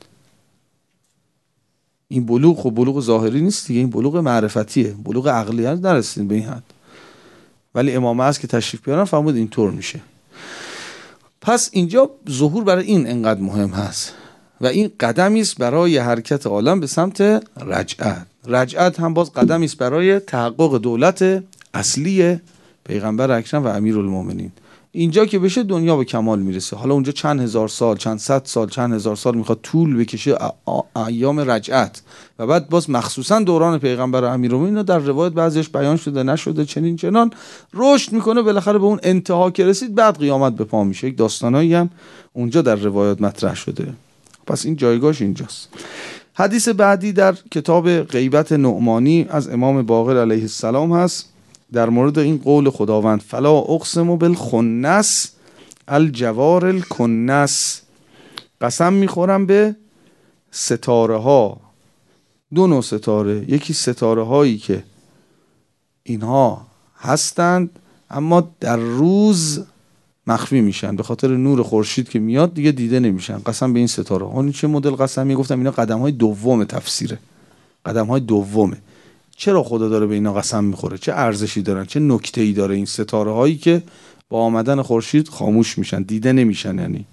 این بلوغ خب بلوغ ظاهری نیست دیگه، این بلوغ معرفتیه، بلوغ عقلی هست، نرسیدید به این حد. ولی امام هست که تشریف بیارن فرمود اینطور میشه. پس اینجا ظهور برای این انقدر مهم هست و این قدمی است برای حرکت عالم به سمت رجعت. رجعت هم باز قدمی است برای تحقق دولت اصلی پیغمبر اکرم و امیرالمومنین. اینجا که بشه دنیا به کمال میرسه. حالا اونجا چند هزار سال، چند صد سال، چند هزار سال میخواد طول بکشه ایام رجعت و بعد باز مخصوصا دوران پیغمبر امیرالمومنین در روایت بعضیش بیان شده نشده چنین چنان رشد میکنه، بالاخره به اون انتها که رسید بعد قیامت به پا میشه. یک داستانایی هم اونجا در روایت مطرح شده. پس این جایگاهش اینجاست. حدیث بعدی در کتاب غیبت نعمانی از امام باقر علیه السلام هست در مورد این قول خداوند فلا اقسم بالخنس الجوار الکنس، قسم میخورم به ستاره ها. دو نوع ستاره، یکی ستاره هایی که اینها هستند اما در روز مخفی میشن، به خاطر نور خورشید که میاد دیگه دیده نمیشن. قسم به این ستاره ها. چه مدل قسمی؟ گفتم اینا قدم های دوم تفسیره، قدم های دومه. چرا خدا داره به اینا قسم میخوره؟ چه ارزشی دارن؟ چه نکته‌ای داره این ستاره هایی که با آمدن خورشید خاموش میشن، دیده نمیشن؟ یعنی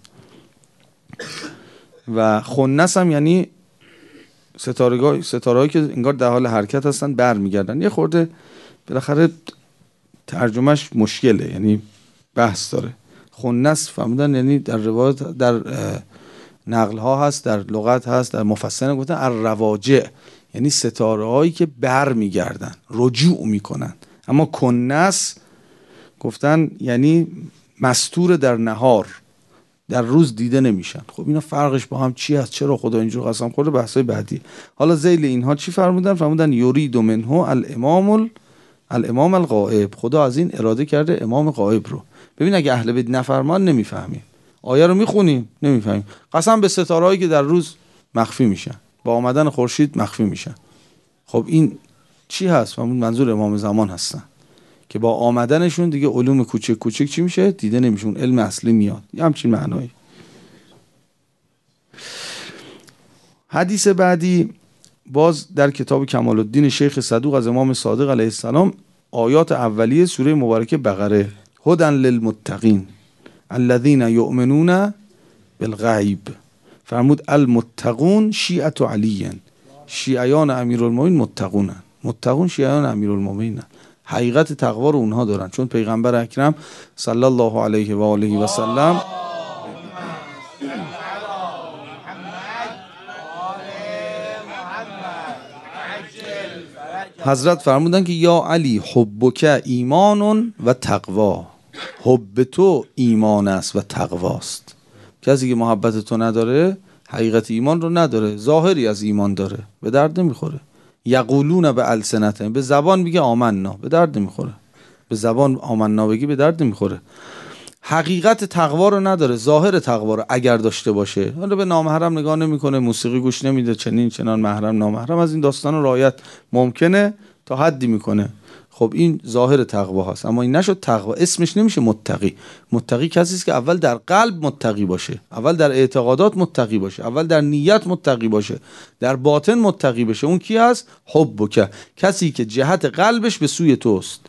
و خنس هم یعنی ستاره ستارهایی که انگار در حال حرکت هستن برمیگردن. یه خورده بالاخره ترجمهش مشکله، یعنی بحث داره. خنس فهمیدن یعنی در روایت در نقل ها هست، در لغت هست، در مفسرین گفتن الرواجع، یعنی ستاره هایی که بر میگردن، رجوع میکنن. اما کنس گفتن یعنی مستور در نهار، در روز دیده نمیشن. خب اینا فرقش با هم چی هست؟ چرا خدا اینجور قسم خورده؟ بحثای بعدی. حالا ذیل اینها چی فرمودن؟ فرمودن یرید منه الامام الامام الغائب، خدا از این اراده کرده امام غائب رو. ببین اگه اهل بیت نفرمان نمیفهمیم، آیه رو میخونیم نمیفهمیم. قسم به ستارهایی که در روز مخفی میشن، با آمدن خورشید مخفی میشن. خب این چی هست؟ فرمود منظور امام زمان هستن که با آمدنشون دیگه علوم کوچک کوچک چی میشه؟ دیده نمیشه، اون علم اصلی میاد. یه همچین معنایی. حدیث بعدی باز در کتاب کمال الدین شیخ صدوق از امام صادق علیه السلام، آیات اولیه سوره مبارکه بقره، هدن للمتقین الذین یؤمنون بالغیب. فرمود المتقون شیعة علی، شیعیان امیرالمومنین متقونن. متقون شیعیان امیرالمومنین، حقیقت تقوا رو اونها دارن، چون پیغمبر اکرم صلی الله علیه و آله و سلم حضرت فرمودن که یا علی حبک ایمان و تقوا، حب تو ایمان است و تقواست. کسی که محبت تو نداره حقیقت ایمان رو نداره، ظاهری از ایمان داره، به درد نمیخوره. یقولون به السنتهم، به زبان میگه آمنا، به درد نمیخوره. به زبان آمنا بگی به درد نمیخوره. حقیقت تقوا رو نداره، ظاهر تقوا رو اگر داشته باشه، حالا به نامحرم نگاه نمیکنه، موسیقی گوش نمیده، چنین چنان، محرم نامحرم، از این داستان رعایت ممکنه تا حدی میکنه، خب این ظاهر تقوا هست. اما این نشد تقوا، اسمش نمیشه متقی. متقی کسی است که اول در قلب متقی باشه، اول در اعتقادات متقی باشه، اول در نیت متقی باشه، در باطن متقی بشه. اون کی هست؟ حبک، کسی که جهت قلبش به سوی توست،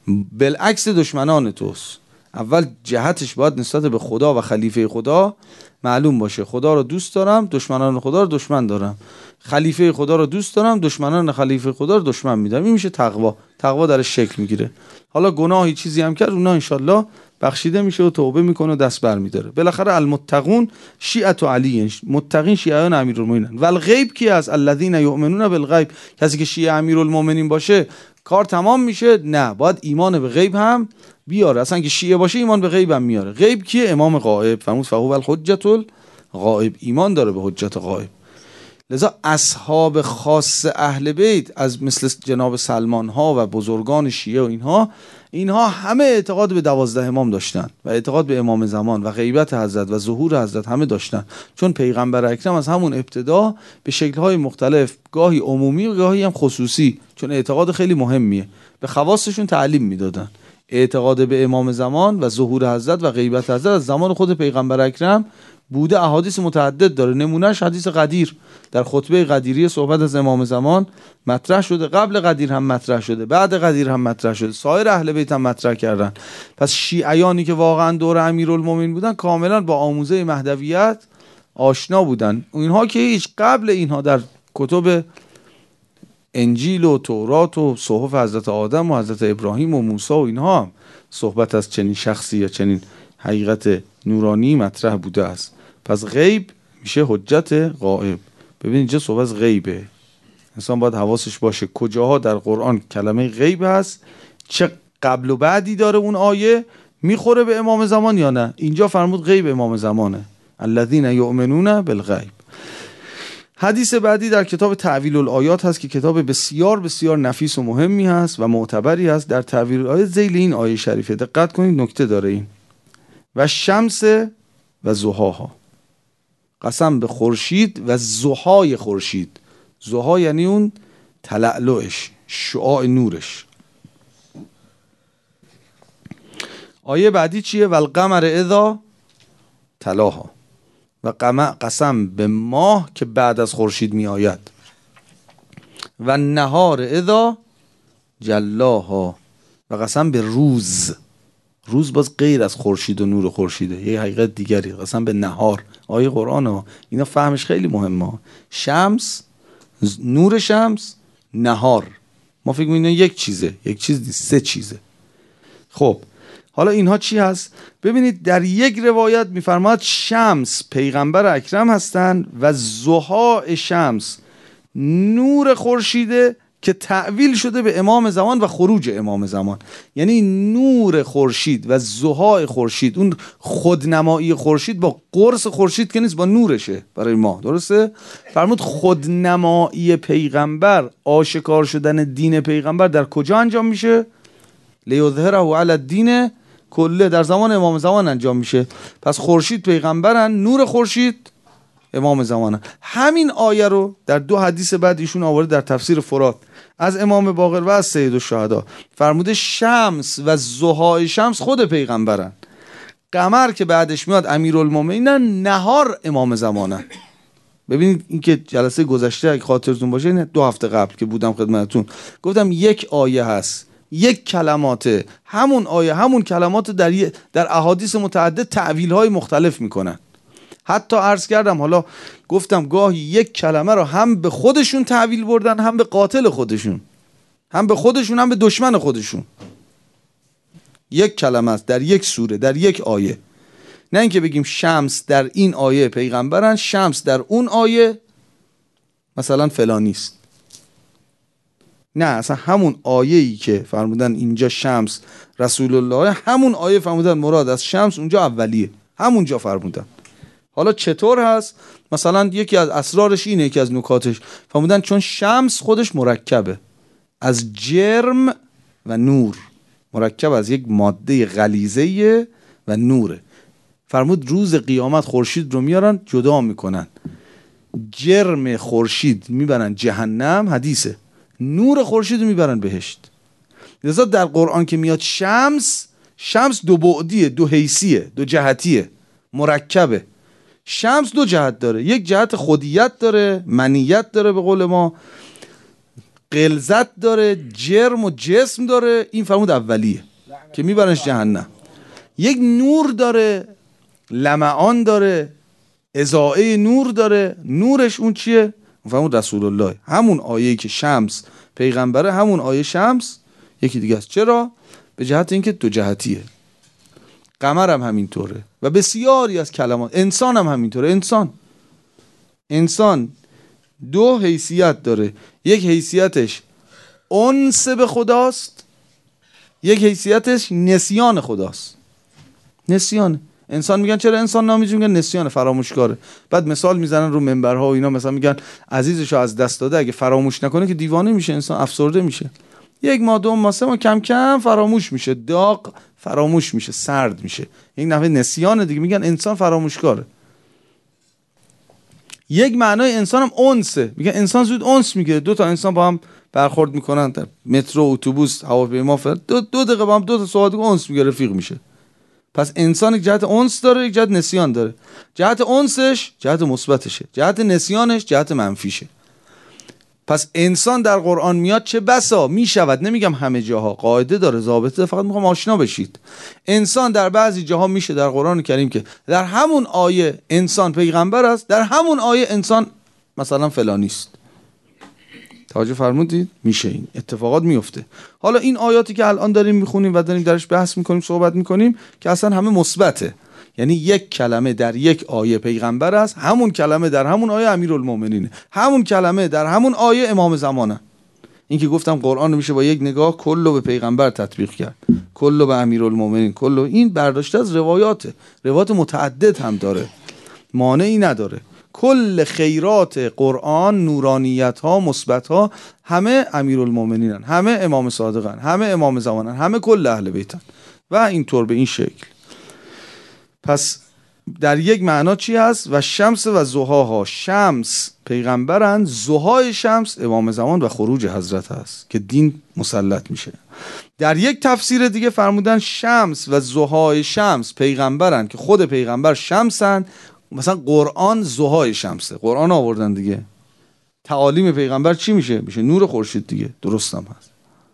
بالعکس دشمنان توست. اول جهتش باید نسبت به خدا و خلیفه خدا معلوم باشه. خدا رو دوست دارم، دشمنان خدا رو دشمن دارم. خلیفه خدا رو دوست دارم، دشمنان خلیفه خدا رو دشمن میدم. این میشه تقوا. تقوا در شکل میگیره. حالا گناهی چیزی هم کرد، اونا انشالله بخشیده میشه و توبه میکنه و دست بر میداره. بالاخره المتقون شیعه علی، متقین شیعیان امیرالمومنین. والغیب کی است؟ الذین یؤمنون بالغیب. کسی که شیعه امیرالمومنین باشه کار تمام میشه؟ نه، باید ایمان به غیب هم بیاره. اصلا که شیعه باشه ایمان به غیب هم میاره. غیب کیه؟ امام غائب. فرمود فهو الحجة الغائب، ایمان داره به حجت غائب. لذا اصحاب خاص اهل بیت از مثل جناب سلمان ها و بزرگان شیعه و اینها اینها همه اعتقاد به دوازده امام داشتن و اعتقاد به امام زمان و غیبت حضرت و ظهور حضرت همه داشتن، چون پیغمبر اکرم از همون ابتدا به شکل‌های مختلف، گاهی عمومی و گاهی هم خصوصی، چون اعتقاد خیلی مهمیه، به خواصشون تعلیم میدادن. اعتقاد به امام زمان و ظهور حضرت و غیبت حضرت از زمان خود پیغمبر اکرم بوده. احادیث متعدد داره. نمونهش حدیث قدیر، در خطبه قدیری صحبت از امام زمان مطرح شده، قبل قدیر هم مطرح شده، بعد قدیر هم مطرح شده، سایر اهل بیت هم مطرح کردن. پس شیعیانی که واقعا دور امیرالمومنین بودن کاملا با آموزه مهدویت آشنا بودن. اینها که هیچ، قبل اینها در کتب انجیل و تورات و صحف حضرت آدم و حضرت ابراهیم و موسی و اینها هم صحبت از چنین شخصی یا چنین حقیقت نورانی مطرح بوده است. پس غیب میشه حجت غائب. ببین اینجا صحبت از غیبه، انسان باید حواسش باشه کجاها در قرآن کلمه غیب هست، چه قبل و بعدی داره اون آیه، میخوره به امام زمان یا نه. اینجا فرمود غیب امام زمانه، الذین یؤمنون بالغیب. حدیث بعدی در کتاب تعویل الآیات هست که کتاب بسیار بسیار نفیس و مهمی هست و معتبری هست در تعویل الآیات. ذیل این آیه شریفه دقت کنید، نکته داره این: و شمس و ضحاها، قسم به خورشید و ضحای خورشید. ضحا یعنی اون تلألؤش، شعاع نورش. آیه بعدی چیه؟ والقمر اذا تلاها، و قسم به ماه که بعد از خورشید می آید. و نهار اذا جلاها، و قسم به روز. روز باز غیر از خورشید و نور خورشیده، یه حقیقت دیگری. قسم به نهار. آیه قرآن ها اینا فهمش خیلی مهمه. شمس، نور شمس، نهار. ما فکر می‌کنیم یک چیزه، یک چیز نیست، سه چیزه. خب حالا اینها چی هست؟ ببینید در یک روایت میفرماد شمس پیغمبر اکرم هستند و ضحا شمس نور خورشیده که تعویل شده به امام زمان و خروج امام زمان. یعنی نور خورشید و ضحای خورشید، اون خودنمایی خورشید با قرص خورشید که نیست، با نورشه برای ما، درسته؟ فرمود خودنمایی پیغمبر، آشکار شدن دین پیغمبر در کجا انجام میشه؟ لیظهره علی الدین کله، در زمان امام زمان انجام میشه. پس خورشید پیغمبرن، نور خورشید امام زمانه. همین آیه رو در دو حدیث بعد ایشون آورده در تفسیر فرات از امام باقر و از سید الشهدا. فرموده شمس و ضحای شمس خود پیغمبرن، قمر که بعدش میاد امیرالمومنین، نهار امام زمانه. ببینید این که جلسه گذشته اگه خاطرتون باشه، این دو هفته قبل که بودم خدمتتون گفتم یک آیه هست، یک کلماته، همون آیه همون کلمات در در احادیث متعدد تعویل های مختلف میکنن. حتی عرض کردم، حالا گفتم گاهی یک کلمه رو هم به خودشون تعویل بردن، هم به قاتل خودشون، هم به خودشون هم به دشمن خودشون. یک کلمه است در یک سوره، در یک آیه. نه اینکه بگیم شمس در این آیه پیغمبرن، شمس در اون آیه مثلا فلانیست. نه، اصلا همون آیه‌ای که فرمودن اینجا شمس رسول الله، همون آیه فرمودن مراد از شمس اونجا اولیه، همونجا فرمودن. حالا چطور هست؟ مثلا یکی از اسرارش اینه، یکی از نکاتش فرمودن چون شمس خودش مرکبه از جرم و نور، مرکب از یک ماده غلیظه و نوره. فرمود روز قیامت خورشید رو میارن جدا میکنن، جرم خورشید میبرن جهنم، حدیثه، نور خورشید رو میبرن بهشت. لذا در قرآن که میاد شمس، شمس دو بعدیه، دو حیثیه، دو جهتیه، مرکبه. شمس دو جهت داره، یک جهت خودیت داره، منیت داره به قول ما، غلظت داره، جرم و جسم داره، این فرمود اولیه که میبرنش جهنم. یک نور داره، لمعان داره، اضاءه نور داره، نورش اون چیه؟ فرمود رسول الله، همون آیه‌ای که شمس پیغمبره، همون آیه شمس یکی دیگه است. چرا؟ به جهت اینکه دو جهتیه. قمر هم همینطوره و بسیاری از کلمات. انسان هم همینطوره. انسان انسان دو حیثیت داره، یک حیثیتش انس به خداست، یک حیثیتش نسیان خداست. نسیان انسان میگن چرا انسان نامیده؟ میگن نسیان، فراموشکاره. بعد مثال میزنن رو منبرها و اینا، مثلا میگن عزیزشو از دست داده، اگه فراموش نکنه که دیوانه میشه، انسان افسرده میشه. یک ماه دو ماه سه ماه کم کم فراموش میشه، داغ فراموش میشه، سرد میشه. یک نحوه نسیان دیگه. میگن انسان فراموشکاره. یک معنای انسان هم انسه، میگن انسان زود انس میگیره. دو تا انسان با هم برخورد میکنن در مترو، اتوبوس، هواپیما، دو دو دقیقه با هم دو تا صحبت انس میگیره، رفیق میشه. پس انسان یک جهت انس داره، یک جهت نسیان داره. جهت انسش جهت مثبتشه، جهت نسیانش جهت منفیشه. پس انسان در قرآن میاد چه بسا میشود، نمیگم همه جاها، قاعده داره، ضابطه، فقط میخوام آشنا بشید. انسان در بعضی جاها میشه در قرآن کریم که در همون آیه انسان پیغمبر است، در همون آیه انسان مثلا فلانیست. توجه فرمودید؟ میشه، این اتفاقات میفته. حالا این آیاتی که الان داریم میخونیم و داریم درش بحث میکنیم، صحبت میکنیم، که اصلا همه مثبته. یعنی یک کلمه در یک آیه پیغمبر است، همون کلمه در همون آیه امیرالمومنینه، همون کلمه در همون آیه امام زمانه. این که گفتم قرآن رو میشه با یک نگاه کلو به پیغمبر تطبیق کرد، کلو به امیرالمومنین، کلو. این برداشته از روایاته، روایات متعدد هم داره، مانعی نداره. کل خیرات قرآن، نورانیت ها، مثبت ها، همه امیرالمومنینن، همه امام صادقن، همه امام زمانن، همه کل اهل بیتن و اینطور به این شکل. پس در یک معنا چی هست؟ و شمس و ضحاها، شمس پیغمبرن، ضحای شمس امام زمان و خروج حضرت هست که دین مسلط میشه. در یک تفسیر دیگه فرمودن شمس و ضحای شمس پیغمبرن که خود پیغمبر شمسن، مثلا قرآن ضحای شمسه، قرآن آوردن دیگه. تعالیم پیغمبر چی میشه؟ میشه نور خورشید دیگه، درستم هست.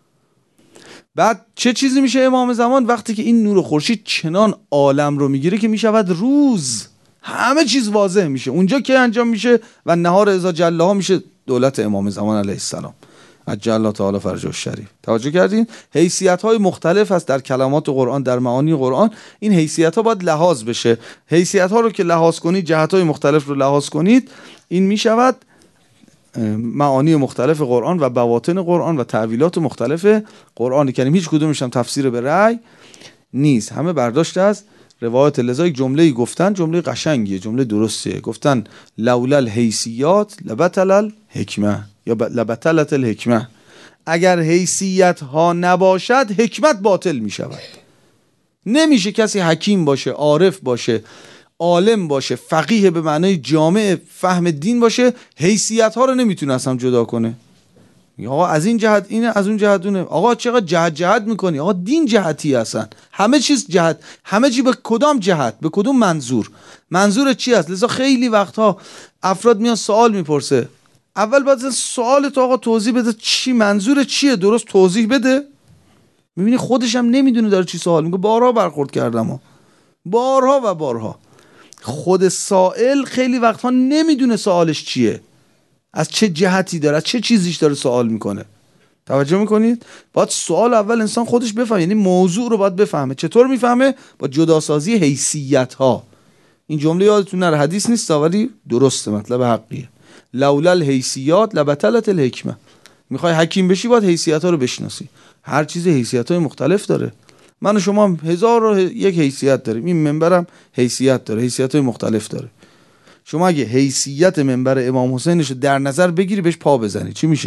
بعد چه چیزی میشه امام زمان؟ وقتی که این نور خورشید چنان عالم رو میگیره که میشود روز، همه چیز واضح میشه. اونجا که انجام میشه و نهار اذا جلها میشه دولت امام زمان علیه السلام عجل الله تعالی فرجه الشریف. توجه کردین؟ حیثیت های مختلف هست در کلمات قرآن، در معانی قرآن. این حیثیت ها باید لحاظ بشه. حیثیت ها رو که لحاظ کنید، جهت های مختلف رو لحاظ کنید، این میشود معانی مختلف قرآن و بواطن قرآن و تعویلات مختلف قرآن کریم. هیچ کدومش هم تفسیر به رأی نیست، همه برداشت از روایت. لذا یک جمله‌ای گفتن، جمله قشنگیه، جمله درستیه. گفتن لولا الحیثیات لبطل الحکمه یا لبطلت الحکمه. اگر حیثیت ها نباشد حکمت باطل می شود. نمیشه کسی حکیم باشه، عارف باشه، عالم باشه، فقیه به معنای جامع فهم دین باشه، حیثیت ها رو نمیتونه اصلا جدا کنه. آقا از این جهت اینه، از اون جهت اونه. آقا چقدر جهت جهت میکنی؟ آقا دین جهتی هستن، همه چیز جهت، همه چی به کدام جهت، به کدوم منظور، منظور چی است؟ لذا خیلی وقتها افراد میان سوال میپرسه، اول باید سوال تو آقا توضیح بده، چی منظور چیه، درست توضیح بده. میبینی خودش هم نمیدونه داره چی سوال میگه. بارها برخورد کردم ها. بارها و بارها خود سائل خیلی وقتها نمیدونه سوالش چیه، از چه جهتی داره، از چه چیزیش داره سوال میکنه. توجه میکنید؟ باید سوال اول انسان خودش بفهمه، یعنی موضوع رو باید بفهمه. چطور میفهمه؟ با جداسازی حیثیت ها. این جمله یادتون نره، حدیث نیست ولی درسته، مطلب حقیه. لولا الحیثیات لبطلت الحکمه. میخوای حکیم بشی باید حیثیت ها رو بشناسی. هر چیز حیثیت های مختلف داره. من و شما هزار و یک حیثیت داریم، این منبرم حیثیت داره، حیثیت های مختلف داره. شما اگه حیثیت منبر امام حسینش رو در نظر بگیری بهش پا بزنی چی میشه؟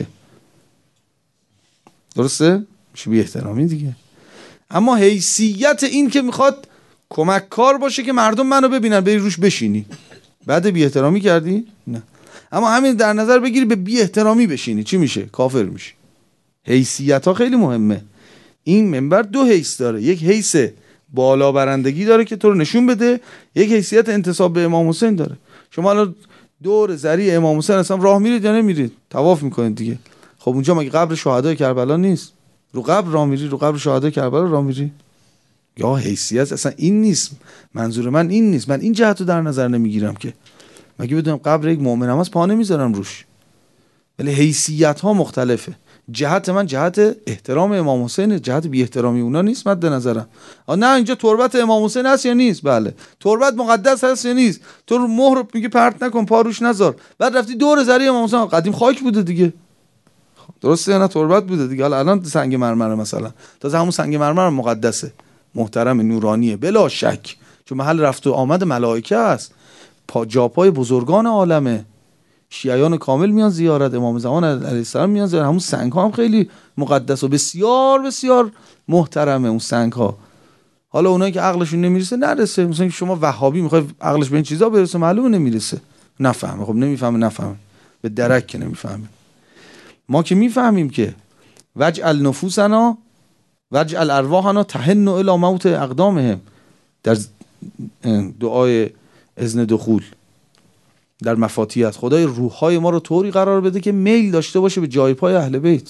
درسته؟ میشه بی احترامی دیگه. اما حیثیت این که میخواد کمک کار باشه که مردم منو ببینن بری روش بشینی، بعد بی احترامی کردی؟ نه. اما همین در نظر بگیری به بی احترامی بشینی چی میشه؟ کافر میشی. حیثیت ها خیلی مهمه. این منبر دو حیث داره، یک حیث بالا برندگی داره که تو رو نشون بده، یک حیثیت انتساب به امام حسین داره. شما الان دور ذریع امام حسین اصلا راه میرید یا نمیرید؟ طواف میکنید دیگه. خب اونجا مگه قبر شهدای کربلا نیست؟ رو قبر راه میری؟ رو قبر شهدای کربلا راه میری؟ یا حیثیت اصلا این نیست. منظور من این نیست. من این جهت رو در نظر نمیگیرم که مگه بدونم قبر یک مؤمن هم از پا نمیذارم روش. ولی حیثیت ها مختلفه. جهت من جهت احترام امام حسین، جهت بی احترامی اونا نیست مد نظرم. نه اینجا تربت امام حسین هست یا نیست؟ بله. تربت مقدس هست یا نیست؟ تو رو مهر میگه پرت نکن، پا روش نذار. بعد رفتی دور ذریع امام حسین، قدیم خاک بوده دیگه. درسته یا نه؟ تربت بوده دیگه. حالا الان سنگ مرمر مثلا، تازه همون سنگ مرمر مقدسه، محترم، نورانیه بلا شک، چون محل رفت و آمد ملائکه است، پا جاپای بزرگان عالمه. شیعیان کامل میان زیارت، امام زمان علیه السلام میان زیارت. همون سنگ ها هم خیلی مقدس و بسیار بسیار محترمه اون سنگ ها. حالا اونایی که عقلشون نمیرسه نرسه، مثلا شما وهابی میخوای عقلش به این چیزا برسه، معلومه نمیرسه، نفهمه. خب نمیفهمه نفهمه به درک که نمیفهمه. ما که میفهمیم که وجعل نفوسنا وجعل ارواحنا تحن الی موت اقدامهم، در دعای اذن دخول در مفاتیح است، خدای روح‌های ما رو طوری قرار بده که میل داشته باشه به جای پای اهل بیت.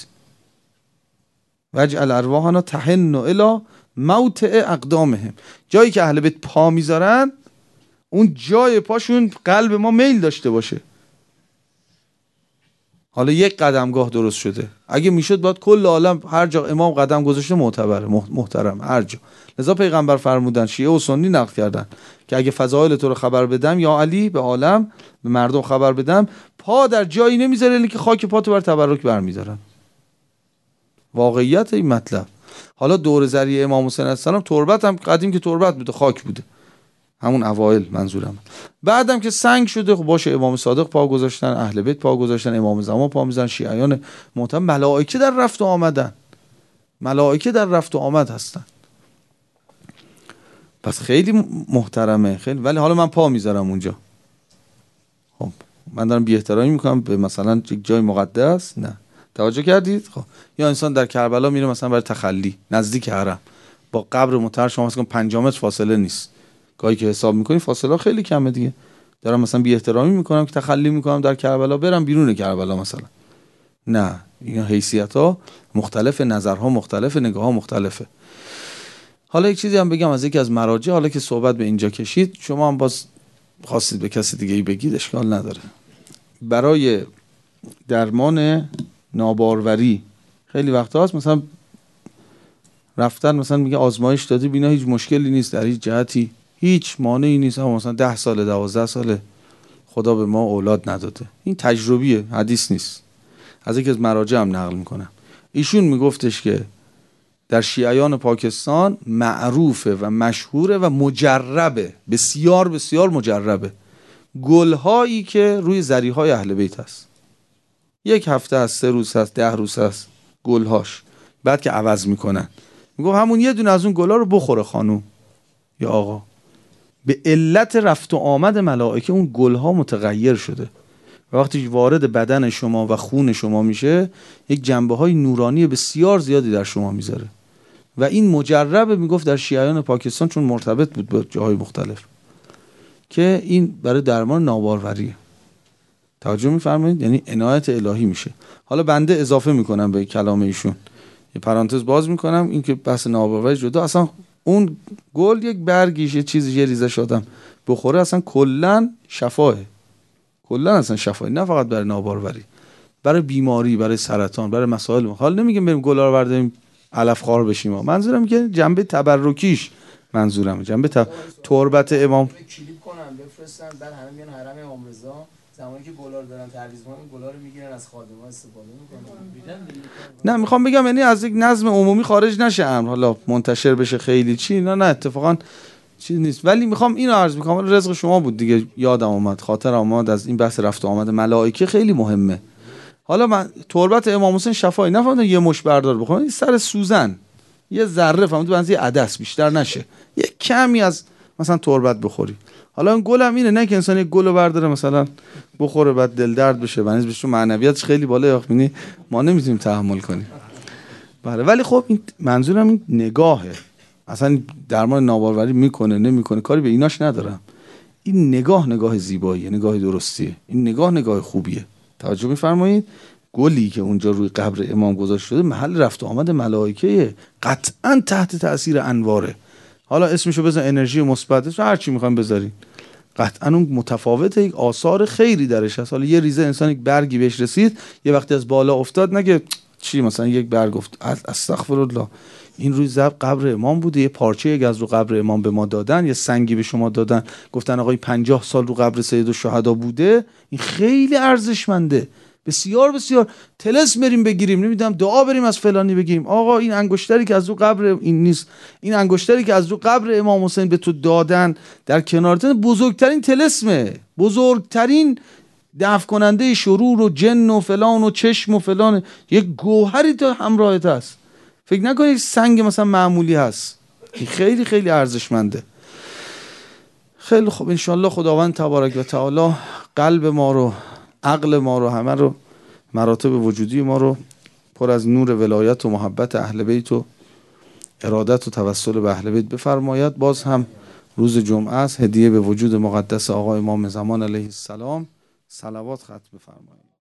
وجعل ارواحنا تحن الی موت اقدامهم، جایی که اهل بیت پا میذارن اون جای پاشون قلب ما میل داشته باشه. حالا یک قدمگاه درست شده، اگه میشد باید کل عالم هر جا امام قدم گذاشته معتبره محترم هر جا. لذا پیغمبر فرمودن، شیعه و سنی نقل کردن که اگه فضایل تو رو خبر بدم یا علی به عالم به مردم خبر بدم، پا در جایی نمیذاره الا که خاک پاتو بر تبرک برمیدارن. واقعیت این مطلب. حالا دور ذریع امام حسین علیه السلام تربت هم قدیم که تربت بوده، خاک بوده، همون اوایل منظورم. بعدم که سنگ شده خب باشه، امام صادق پا گذاشتن، اهل بیت پا گذاشتن، امام زمان پا میزنن، شیعیان محترم، ملائکه در رفت و آمدن، ملائکه در رفت و آمد هستن. پس خیلی محترمه خیلی. ولی حالا من پا میذارم اونجا، خب من دارم بی احترامی میکنم به مثلا یک جای مقدس؟ نه. توجه کردید؟ خب یا انسان در کربلا میره مثلا برای تخلی نزدیک حرم، با قبر مطهر شما مثلا پنج متر فاصله نیست، گاهی که حساب میکنی فاصله خیلی کمه دیگه. دارم مثلا بی احترامی میکنم که تخلی میکنم در کربلا، برم بیرون کربلا مثلا؟ نه. این حیثیت ها مختلف، نظرها مختلف، نگاه ها مختلفه. حالا یک چیزی هم بگم از یکی از مراجع، حالا که صحبت به اینجا کشید، شما هم باز خواستید به کسی دیگه ای بگید اشکال نداره. برای درمان ناباروری خیلی وقتا هست مثلا رفتن مثلا میگه آزمایش دادی بینا هیچ مشکلی نیست در هیچ جهتی، هیچ مانعی نیست، اما مثلا ده ساله دوازده ساله خدا به ما اولاد نداده. این تجربیه، حدیث نیست. از یکی از مراجع هم نقل میکنم، ایشون میگفتش که در شیعیان پاکستان معروفه و مشهوره و مجربه، بسیار بسیار مجربه، گلهایی که روی ذریهای اهل بیت هست، یک هفته هست، سه روز هست، ده روز هست گلهاش، بعد که عوض میکنن میگو همون یه دونه از اون گلا رو بخوره خانوم یا آقا، به علت رفت و آمد ملائکه اون گلها متغیر شده و وقتی وارد بدن شما و خون شما میشه یک جنبه های نورانی بسیار زیادی در شما میذاره و این مجربه. میگفت در شیعیان پاکستان چون مرتبط بود با جاهای مختلف که این برای درمان ناباروریه. توجه میفرمایید؟ یعنی عنایت الهی میشه. حالا بنده اضافه میکنم به کلام ایشون، یه پرانتز باز میکنم، این که بحث ناباروری جدا، اصلا اون گل یک برگیش یه چیزی یه ریزه شدم بخوره اصلا کلا شفاه، کلا اصلا شفاه، نه فقط برای ناباروری، برای بیماری، برای سرطان، برای مسائل. حال نمیگم بریم گلا رو برداریم علف خوار بشیم، منظورم که جنبه تبرکیش، منظورم جنبه ت... تربت امام کلیپ کنن بفرستن، بعد همه میان حرم امام رضا، زمانی که گلا رو دارن تعویض میکنن گلا رو میگیرن از خادم‌ها استفاده میکنن. نه میخوام بگم یعنی از یک نظم عمومی خارج نشه امر، حالا منتشر بشه خیلی چی، نه نه اتفاقا چیز نیست. ولی میخوام اینو عرض میکنم، رزق شما بود دیگه، یادم اومد، خاطر آمد از این بحث رفت و آمد ملائکه خیلی مهمه. حالا من تربت امام حسین شفایی نفهمیدم یه مش بردار بخورم، این سر سوزن یه ذره فهمیدم بنزی عدس بیشتر نشه، یه کمی از مثلا تربت بخوری. حالا این گلم اینه، نه که انسان یک گلو برداره مثلا بخوره بعد دل درد بشه، بنز بشه معنویاتش خیلی بالا، یعنی ما نمیتونیم تحمل کنیم. بله ولی خب این منظورم این نگاهه، اصلا درمان ناباروری میکنه نمیکنه کاری به ایناش ندارم. این نگاه نگاه زیباییه، نگاه درستیه، این نگاه نگاه خوبیه. توجه میفرمایید؟ گلی که اونجا روی قبر امام گذاشته شده محل رفت و آمد ملائکه، قطعا تحت تاثیر انواره. حالا اسمشو بزن انرژی مثبت، هر چی میخوام بذارین، قطعا اون متفاوته، یک آثار خیری درش هست. حالا یه ریزه انسان یک برگی بهش رسید، یه وقتی از بالا افتاد نگه چی مثلا یک برگ افت، استغفرالله، این روی زب قبر امام بوده، یه پارچه یک از رو قبر امام به ما دادن، یه سنگی به شما دادن، گفتن آقای پنجاه سال رو قبر سید الشهدا بوده، این خیلی ارزشمنده، بسیار بسیار. طلسم بریم بگیریم، نمیدونم دعا بریم از فلانی بگیریم، آقا این انگشتری که از رو قبر این نیست، این انگشتری که از رو قبر امام حسین به تو دادن در کنارتن بزرگترین طلسمه، بزرگترین دفع کننده شرور و جن و فلان و چشم و فلان، یک گوهری تو همراهت هست. فکر نکنید یک سنگ مثلا معمولی هست، این خیلی خیلی ارزشمنده. خیلی خوب، انشالله خداوند تبارک و تعالی قلب ما رو، عقل ما رو، همه رو، مراتب وجودی ما رو پر از نور ولایت و محبت اهل بیت و ارادت و توسل به اهل بیت بفرماید. باز هم روز جمعه است، هدیه به وجود مقدس آقا امام زمان علیه السلام صلوات ختم بفرمایید.